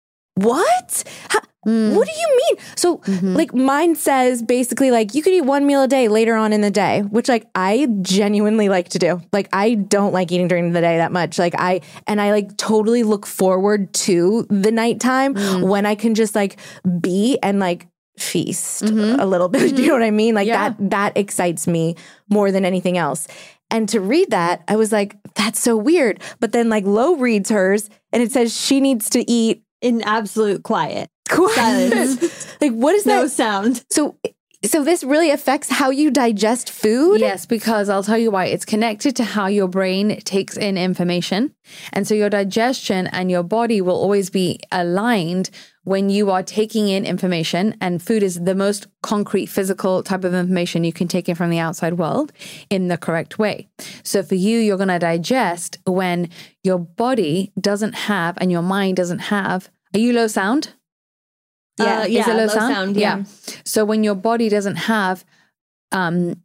What? How, Mm. What do you mean? So Mm-hmm. like mine says basically like you could eat one meal a day later on in the day, which like I genuinely like to do. Like I don't like eating during the day that much. Like I and I like totally look forward to the nighttime Mm. when I can just like be and like feast a little bit. Do you know what I mean? Like Mm-hmm. Yeah. that that excites me more than anything else. And to read that, I was like, that's so weird. But then like Lo reads hers and it says she needs to eat In absolute quiet. silence. Like what is No that? sound. So so this really affects how you digest food? Yes, because I'll tell you why. It's connected to how your brain takes in information. And so your digestion and your body will always be aligned when you are taking in information. And food is the most concrete, physical type of information you can take in from the outside world in the correct way. So for you, you're going to digest when your body doesn't have and your mind doesn't have. Are you low sound? Yeah, Is yeah, it low, low sound? sound, yeah. So when your body doesn't have um,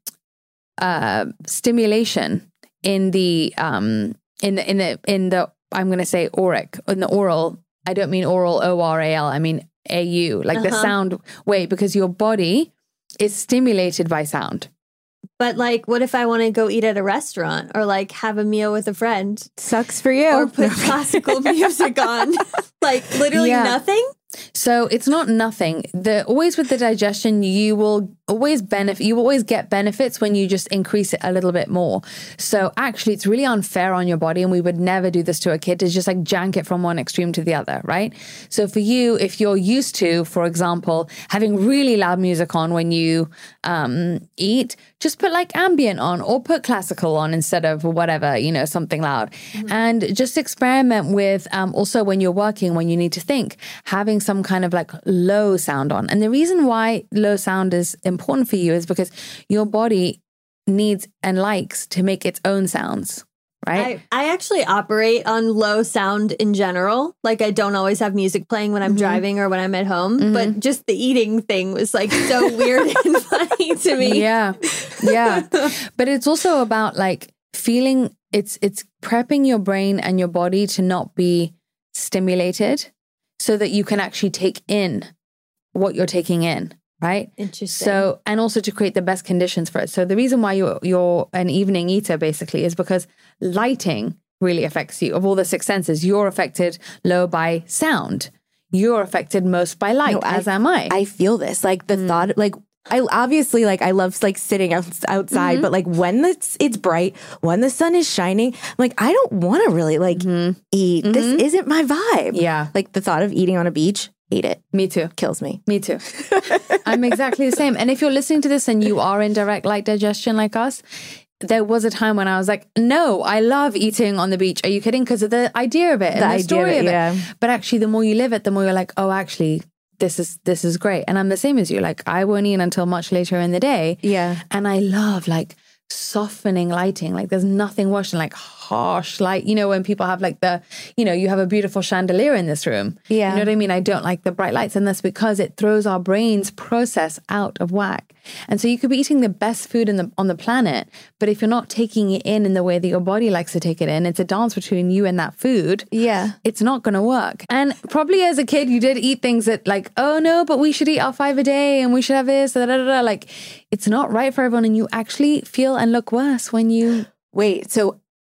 uh, stimulation in the um, in the in the in the I'm going to say auric in the oral. I don't mean oral O R A L. I mean A U, like the Uh-huh. sound way, because your body is stimulated by sound. But like, what if I want to go eat at a restaurant or like have a meal with a friend Sucks for you. or put classical music on? Like literally Yeah. nothing? So it's not nothing. The always with the digestion, you will always benefit. You always get benefits when you just increase it a little bit more. So actually, it's really unfair on your body, and we would never do this to a kid to just like jank it from one extreme to the other, right? So for you, if you're used to, for example, having really loud music on when you um, eat, just put like ambient on or put classical on instead of whatever, you know, something loud, and just experiment with um, also when you're working, when you need to think, having some kind of like low sound on. And the reason why low sound is important for you is because your body needs and likes to make its own sounds, right? I, I actually operate on low sound in general. Like I don't always have music playing when I'm driving or when I'm at home, but just the eating thing was like so weird and funny to me. Yeah. Yeah. But it's also about like feeling it's it's prepping your brain and your body to not be stimulated so that you can actually take in what you're taking in, right? Interesting. So, and also to create the best conditions for it. So the reason why you're you're an evening eater basically is because lighting really affects you. Of all the six senses, you're affected low by sound. You're affected most by light, No, I- as am I. I feel this. Like the thought, like I obviously like I love like sitting out, outside, but like when it's it's bright, when the sun is shining, I'm like I don't want to really like eat. This isn't my vibe. Yeah. Like the thought of eating on a beach, hate it. Me too. Kills me. Me too. I'm exactly the same. And if you're listening to this and you are in direct light digestion like us, there was a time when I was like, no, I love eating on the beach. Are you kidding? Because of the idea of it and the, idea of story it, of it. yeah. But actually, the more you live it, the more you're like, oh, actually, this is this is great. And I'm the same as you. Like, I won't eat until much later in the day. Yeah. And I love like softening lighting. Like there's nothing worse than like harsh light. You know, when people have like the, you know, you have a beautiful chandelier in this room. Yeah. You know what I mean? I don't like the bright lights. And that's because it throws our brain's process out of whack. And so you could be eating the best food in the, on the planet, but if you're not taking it in in the way that your body likes to take it in, it's a dance between you and that food. Yeah. It's not going to work. And probably as a kid, you did eat things that like, oh no, but we should eat our five a day and we should have this. Da, da, da, da. Like it's not right for everyone. And you actually feel and look worse when you. Wait, so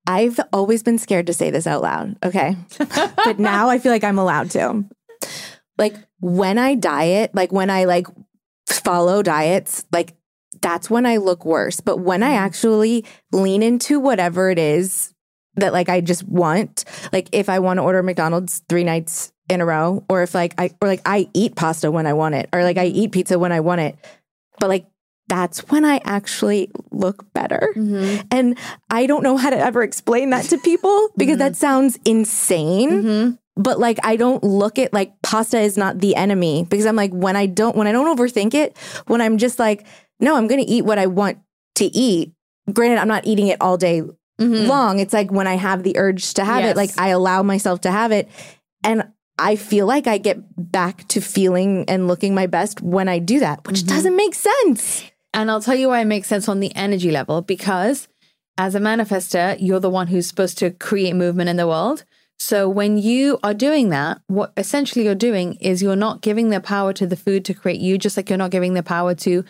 I've always been scared to say this out loud. Okay. But now I feel like I'm allowed to. Like when I diet, like when I like follow diets, like that's when I look worse. But when I actually lean into whatever it is that like I just want, like if I want to order McDonald's three nights in a row, or if like I, or like I eat pasta when I want it, or like I eat pizza when I want it. But like, that's when I actually look better. Mm-hmm. And I don't know how to ever explain that to people because mm-hmm. that sounds insane. Mm-hmm. But like, I don't look at like pasta is not the enemy because I'm like, when I don't, when I don't overthink it, when I'm just like, no, I'm going to eat what I want to eat. Granted, I'm not eating it all day mm-hmm. long. It's like when I have the urge to have yes. it, like I allow myself to have it. And I feel like I get back to feeling and looking my best when I do that, which mm-hmm. doesn't make sense. And I'll tell you why it makes sense on the energy level, because as a manifester, you're the one who's supposed to create movement in the world. So when you are doing that, what essentially you're doing is you're not giving the power to the food to create you, just like you're not giving the power to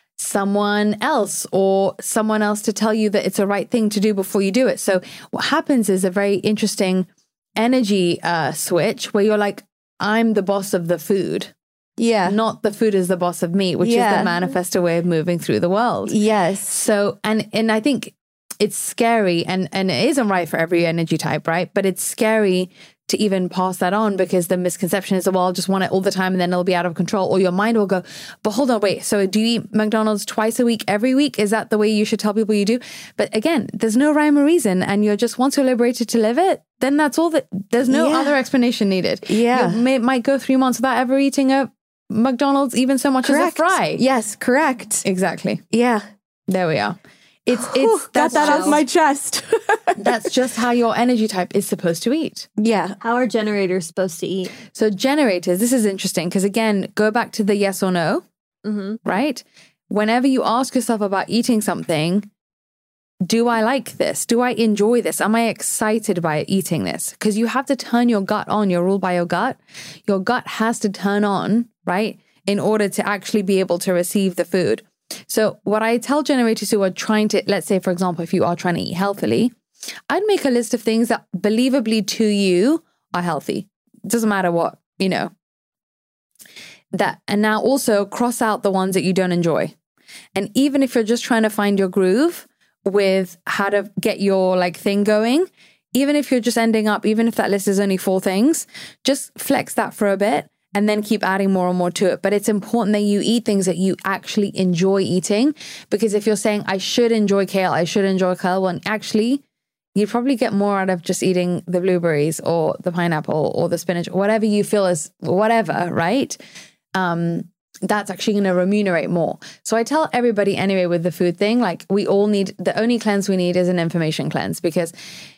someone else or someone else to tell you that it's the right thing to do before you do it. So what happens is a very interesting energy uh, switch where you're like, I'm the boss of the food. Yeah. Not the food is the boss of me, which yeah. is the manifestor way of moving through the world. Yes. So, and and I think it's scary, and, and it isn't right for every energy type, right? But it's scary to even pass that on because the misconception is, well, I'll just want it all the time and then it'll be out of control. Or your mind will go, but hold on, wait. So do you eat McDonald's twice a week, every week? Is that the way you should tell people you do? But again, there's no rhyme or reason. And you're just, once you're liberated to live it, then that's all that, there's no yeah. other explanation needed. Yeah. You may, might go three months without ever eating a McDonald's, even so much correct. as a fry. Yes, correct. Exactly. Yeah. There we are. It's it's Whew, got that just, off my chest. That's just how your energy type is supposed to eat. Yeah. How are generators supposed to eat? So generators, this is interesting because again, go back to the yes or no, mm-hmm. right? Whenever you ask yourself about eating something, do I like this? Do I enjoy this? Am I excited by eating this? Because you have to turn your gut on. You're ruled by your gut. Your gut has to turn on, right? In order to actually be able to receive the food. So what I tell generators who are trying to, let's say, for example, if you are trying to eat healthily, I'd make a list of things that believably to you are healthy. It doesn't matter what, you know, that. And now also cross out the ones that you don't enjoy. And even if you're just trying to find your groove with how to get your like thing going, even if you're just ending up, even if that list is only four things, just flex that for a bit. And then keep adding more and more to it. But it's important that you eat things that you actually enjoy eating. Because if you're saying, I should enjoy kale, I should enjoy kale, well, actually, you'd probably get more out of just eating the blueberries or the pineapple or the spinach, or whatever you feel is whatever, right? Um, that's actually going to remunerate more. So I tell everybody anyway with the food thing, like we all need, the only cleanse we need is an information cleanse, because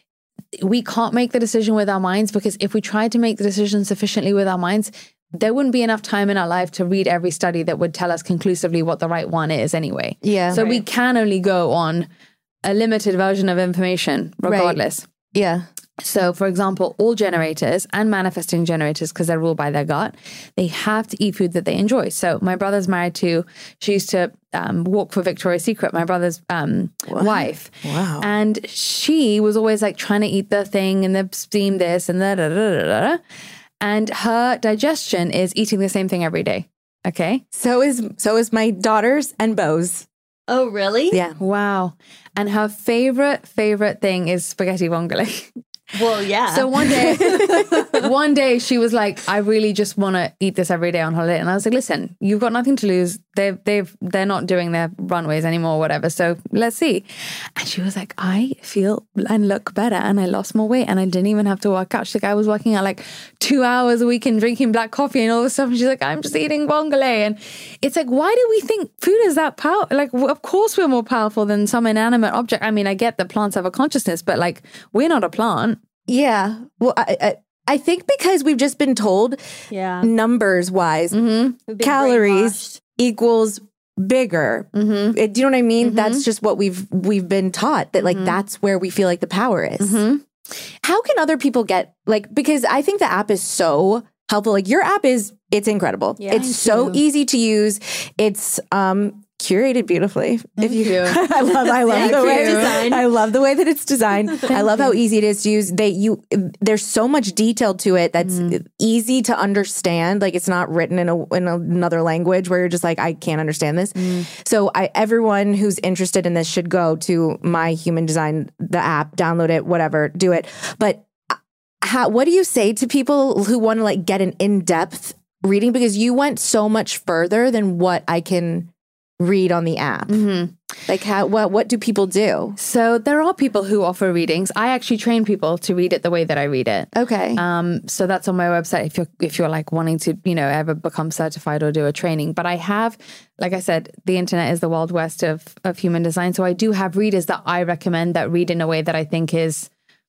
we can't make the decision with our minds, because if we tried to make the decision sufficiently with our minds, there wouldn't be enough time in our life to read every study that would tell us conclusively what the right one is anyway. Yeah. So right. we can only go on a limited version of information regardless. Right. Yeah. So for example, all generators and manifesting generators, because they're ruled by their gut, they have to eat food that they enjoy. So my brother's married to, she used to um, walk for Victoria's Secret, my brother's um, wife. Wow. And she was always like trying to eat the thing and the steam this and da da da da da. And her digestion is eating the same thing every day. Okay. So is so is my daughters and Bo's. Oh, really? Yeah. Wow. And her favorite, favorite thing is spaghetti vongole. Well, yeah. So one day, one day she was like, I really just want to eat this every day on holiday. And I was like, listen, you've got nothing to lose. They've, they've, they're not doing their runways anymore or whatever. So let's see. And she was like, I feel and look better and I lost more weight and I didn't even have to work out. She's like, I was working out like two hours a week and drinking black coffee and all this stuff. And she's like, I'm just eating vongole. And it's like, why do we think food is that powerful? Like, of course we're more powerful than some inanimate object. I mean, I get that plants have a consciousness, but like, we're not a plant. Yeah. Well, I, I I think because we've just been told, yeah, numbers wise, mm-hmm. calories equals bigger. Mm-hmm. It, do you know what I mean? Mm-hmm. That's just what we've we've been taught, that like mm-hmm. that's where we feel like the power is. Mm-hmm. How can other people get like, because I think the app is so helpful. Like your app is, it's incredible. Yeah, it's so you. easy to use. It's um curated beautifully. Thank if you, you. I love, I love Thank the you. way, Design. I love the way that it's designed. I love how easy it is to use. They, you, there's so much detail to it that's mm. easy to understand. Like it's not written in a in another language where you're just like, I can't understand this. Mm. So I, everyone who's interested in this should go to My Human Design, the app, download it, whatever, do it. But how, what do you say to people who want to like get an in-depth reading? Because you went so much further than what I can read on the app. Mm-hmm. Like how, what, what do people do? So there are people who offer readings. I actually train people to read it the way that I read it. Okay. Um, so that's on my website if you're, if you're like wanting to, you know, ever become certified or do a training. But I have, like I said, the internet is the wild west of, of human design. So I do have readers that I recommend that read in a way that I think is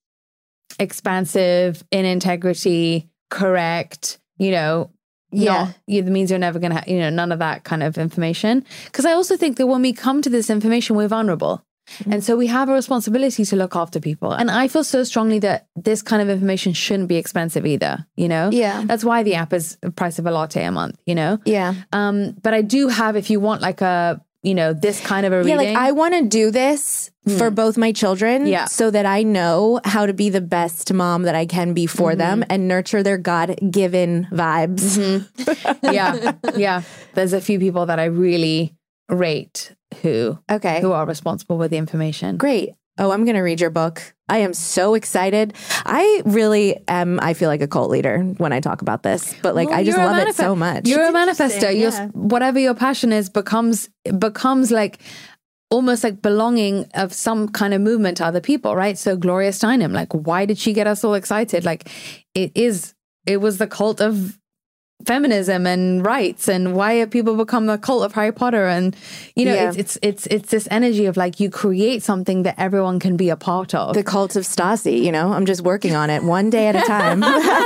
expansive, in integrity, correct, you know, yeah, not, it means you're never going to have, you know, none of that kind of information. Because I also think that when we come to this information, we're vulnerable. Mm-hmm. And so we have a responsibility to look after people. And I feel so strongly that this kind of information shouldn't be expensive either, you know? Yeah. That's why the app is the price of a latte a month, you know? Yeah. Um, but I do have, if you want like a, you know, this kind of a yeah, reading. like I want to do this mm. for both my children yeah. so that I know how to be the best mom that I can be for mm-hmm. them and nurture their God-given vibes. Mm-hmm. yeah. Yeah. There's a few people that I really rate who, okay. who are responsible with the information. Great. Oh, I'm going to read your book. I am so excited. I really am, I feel like a cult leader when I talk about this, but like, well, I just love manif- it so much. You're it's a manifester. Yeah. You're, whatever your passion is becomes, becomes like almost like belonging of some kind of movement to other people, right? So Gloria Steinem, like, why did she get us all excited? Like it is, it was the cult of feminism and rights, and why have people become the cult of Harry Potter? And you know, yeah. it's, it's it's it's this energy of like you create something that everyone can be a part of. The cult of Stassi, you know, I'm just working on it one day at a time.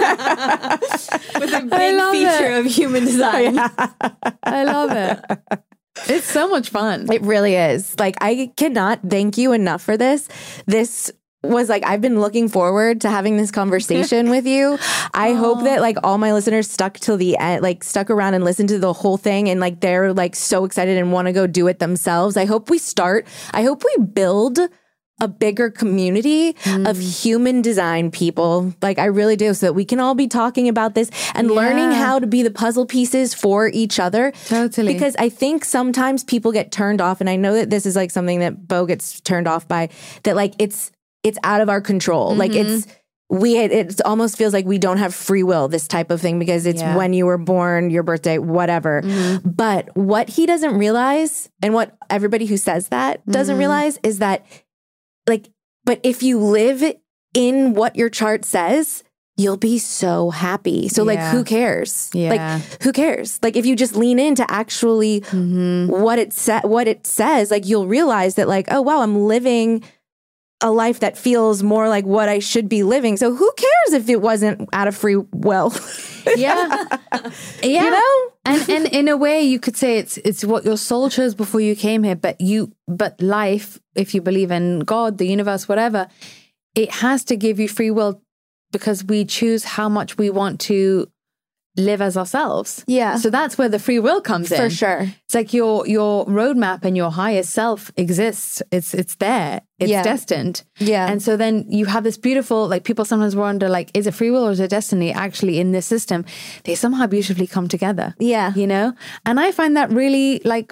With a big feature it. of human design. Yeah. I love it. It's so much fun. It really is. Like I cannot thank you enough for this. This was like, I've been looking forward to having this conversation with you. I Aww. hope that like all my listeners stuck till the end, like stuck around and listened to the whole thing. And like, they're like so excited and want to go do it themselves. I hope we start, I hope we build a bigger community mm. of human design people. Like I really do, so that we can all be talking about this and yeah. learning how to be the puzzle pieces for each other. Totally. Because I think sometimes people get turned off. And I know that this is like something that Bo gets turned off by, that like it's, it's out of our control. Mm-hmm. Like it's, we, it almost feels like we don't have free will, this type of thing, because it's yeah. when you were born, your birthday, whatever. Mm-hmm. But what he doesn't realize, and what everybody who says that doesn't mm-hmm. realize, is that like, but if you live in what your chart says, you'll be so happy. So yeah. like, who cares? Yeah. Like, who cares? Like, if you just lean into actually mm-hmm. what it sa- what it says, like you'll realize that like, oh wow, I'm living a life that feels more like what I should be living. So who cares if it wasn't out of free will? yeah. Yeah. You know? And and in a way you could say it's it's what your soul chose before you came here, but you but life, if you believe in God, the universe, whatever, it has to give you free will because we choose how much we want to live as ourselves. Yeah. So that's where the free will comes in. For sure. It's like your your roadmap and your highest self exists. It's it's there. It's yeah. destined. Yeah. And so then you have this beautiful, like people sometimes wonder, like, is it free will or is it destiny? Actually, in this system, they somehow beautifully come together. Yeah. You know? And I find that really like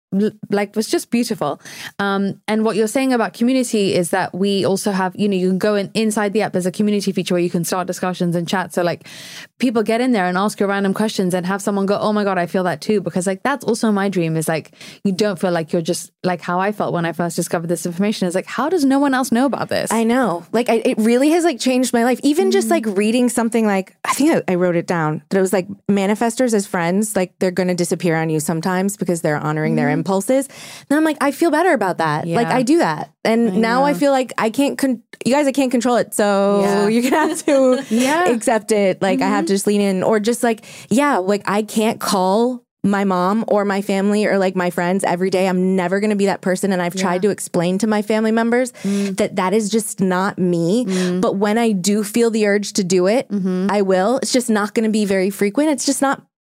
like was just beautiful. Um, and what you're saying about community is that we also have, you know, you can go in inside the app, there's a community feature where you can start discussions and chat. So like people get in there and ask you random questions and have someone go, oh my God, I feel that too. Because like, that's also my dream, is like, you don't feel like you're just like how I felt when I first discovered this information. Is like, how does no one else know about this? I know. Like I, it really has like changed my life. Even mm. just like reading something like, I think I, I wrote it down, that it was like manifestors as friends, like they're going to disappear on you sometimes because they're honoring mm. their impulses. Then I'm like, I feel better about that. Yeah. Like I do that. And I now know. I feel like I can't, con- you guys, I can't control it. So yeah. you're going to have to yeah. accept it. Like mm-hmm. I have to just lean in, or just like, yeah, like I can't call my mom or my family or like my friends every day. I'm never going to be that person. And I've yeah. tried to explain to my family members mm. that that is just not me. Mm. But when I do feel the urge to do it, mm-hmm. I will. It's just not going to be very frequent. It's just not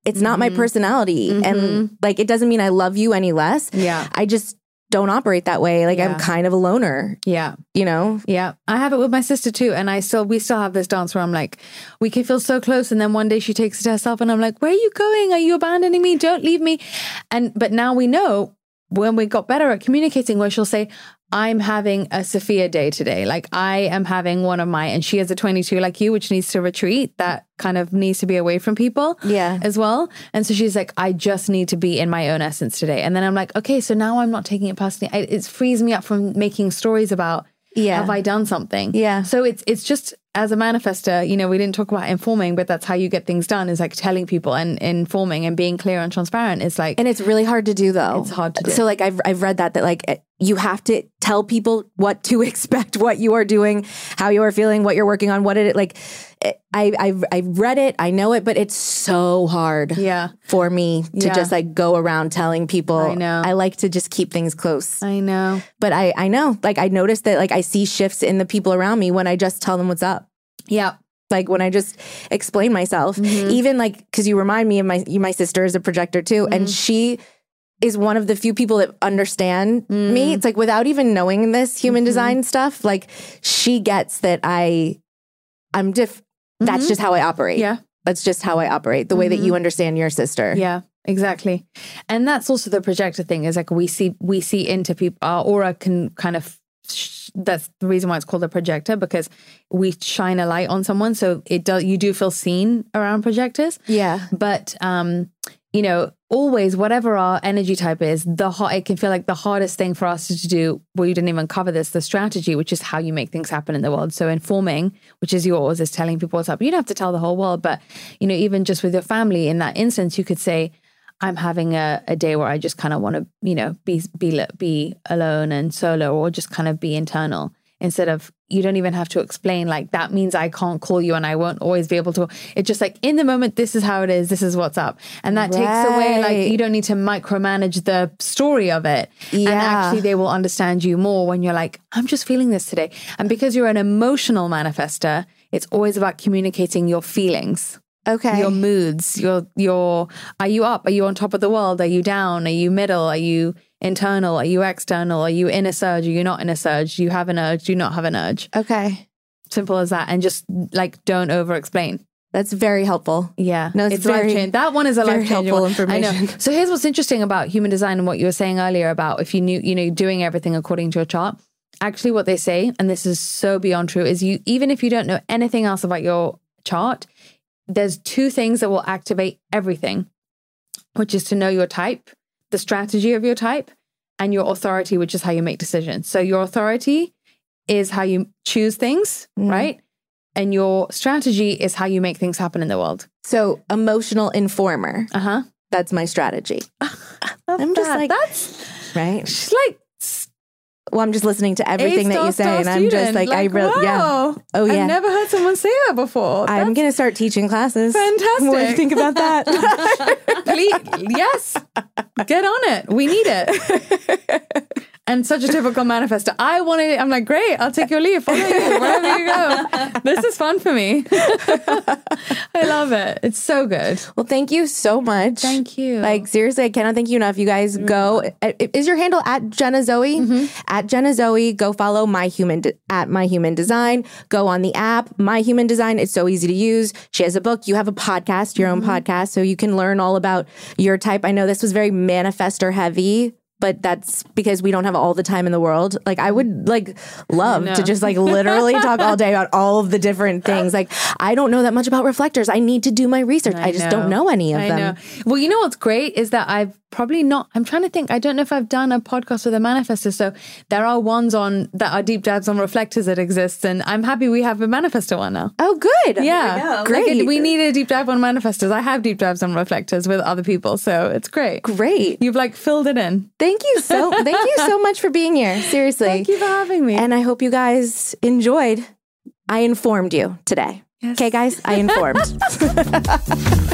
it's not my personality. Mm-hmm. And like, it doesn't mean I love you any less. Yeah. I just don't operate that way. Like Yeah. I'm kind of a loner, Yeah. you know? Yeah. I have it with my sister too. And I still, we still have this dance where I'm like, we can feel so close. And then one day she takes it to herself and I'm like, where are you going? Are you abandoning me? Don't leave me. And, but now we know when we got better at communicating where she'll say, I'm having a Sophia day today. Like I am having one of my, and she has a twenty-two like you, which needs to retreat. That kind of needs to be away from people Yeah. as well. And so she's like, I just need to be in my own essence today. And then I'm like, okay, so now I'm not taking it personally. I, it frees me up from making stories about, Yeah. have I done something? Yeah. So it's it's just as a manifester, you know, we didn't talk about informing, but that's how you get things done is like telling people and informing and being clear and transparent. It's like, And it's really hard to do though. It's hard to do. So like I've I've read that that like you have to tell people what to expect, what you are doing, how you are feeling, what you're working on, what it like. It, I I've I've read it, I know it, but it's so hard. yeah, For me to Yeah. just like go around telling people. I know. I like to just keep things close. I know. But I I know like I noticed that like I see shifts in the people around me when I just tell them what's up. Yeah. Like when I just explain myself, Mm-hmm. even like because you remind me of my my sister is a projector too, Mm-hmm. and she is one of the few people that understand Mm. me. It's like without even knowing this human Mm-hmm. design stuff, like she gets that I I'm diff. That's just how I operate. Mm-hmm. Yeah. That's just how I operate. The way that you understand your sister. Yeah, exactly. And that's also the projector thing is like we see we see into people. Our aura can kind of. Sh- that's the reason why it's called a projector because we shine a light on someone, so it does. You do feel seen around projectors. Yeah. But um, you know, always whatever our energy type is, the hot it can feel like the hardest thing for us to do. Well, you didn't even cover this. The strategy, which is how you make things happen in the world. So informing, which is yours, is telling people what's up. You don't have to tell the whole world, but you know, even just with your family, in that instance, you could say, I'm having a, a day where I just kind of want to, you know, be be be alone and solo, or just kind of be internal. Instead of, you don't even have to explain like that means I can't call you and I won't always be able to. It's just like in the moment, this is how it is. This is what's up. And that takes away, like, Right. you don't need to micromanage the story of it. And Yeah. actually they will understand you more when you're like, I'm just feeling this today. And because you're an emotional manifester, it's always about communicating your feelings. Okay. Your moods, your your are you up? Are you on top of the world? Are you down? Are you middle? Are you internal? Are you external? Are you in a surge? Are you not in a surge? Do you have an urge? Do you not have an urge? Okay. Simple as that. And just like don't over explain. That's very helpful. Yeah. No, it's very- life-changing. That one is a very life changing helpful one. information. I know. So here's what's interesting about human design and what you were saying earlier about if you knew, you know, doing everything according to a chart. Actually, what they say, and this is so beyond true, is you even if you don't know anything else about your chart, there's two things that will activate everything, which is to know your type, the strategy of your type, and your authority, which is how you make decisions. So your authority is how you choose things, Mm. right? And your strategy is how you make things happen in the world. So emotional informer. Uh-huh. That's my strategy. I'm just that. like, That's right. she's like Well, I'm just listening to everything that you say, and I'm just like, I really, yeah. wow. Oh, yeah. I've never heard someone say that before. I'm That's going to start teaching classes. fantastic. What do you think about that? Please, yes, get on it. We need it. And such a typical manifester. I wanted it. I'm like, great, I'll take your leave. Follow you wherever you go. This is fun for me. I love it. It's so good. Well, thank you so much. Thank you. Like, seriously, I cannot thank you enough. You guys go. Is your handle at Jenna Zoe? Mm-hmm. At Jenna Zoe, go follow My Human De- at My Human Design. Go on the app, My Human Design. It's so easy to use. She has a book. You have a podcast, your Mm-hmm. own podcast, so you can learn all about your type. I know this was very manifestor heavy, but that's because we don't have all the time in the world. Like I would like love to just like literally talk all day about all of the different things. Like I don't know that much about reflectors. I need to do my research. I, just don't know any of I them. know. Well, you know what's great is that I've probably not, I'm trying to think, I don't know if I've done a podcast with a manifestor. So there are ones on that are deep dives on reflectors that exist. And I'm happy we have a manifestor one now. Oh, good. Yeah. Great. Like it, we need a deep dive on manifestors. I have deep dives on reflectors with other people. So it's great. Great. You've like filled it in. Thank you so thank you so much for being here. Seriously. Thank you for having me. And I hope you guys enjoyed. I informed you today. Yes. Okay, guys, I informed.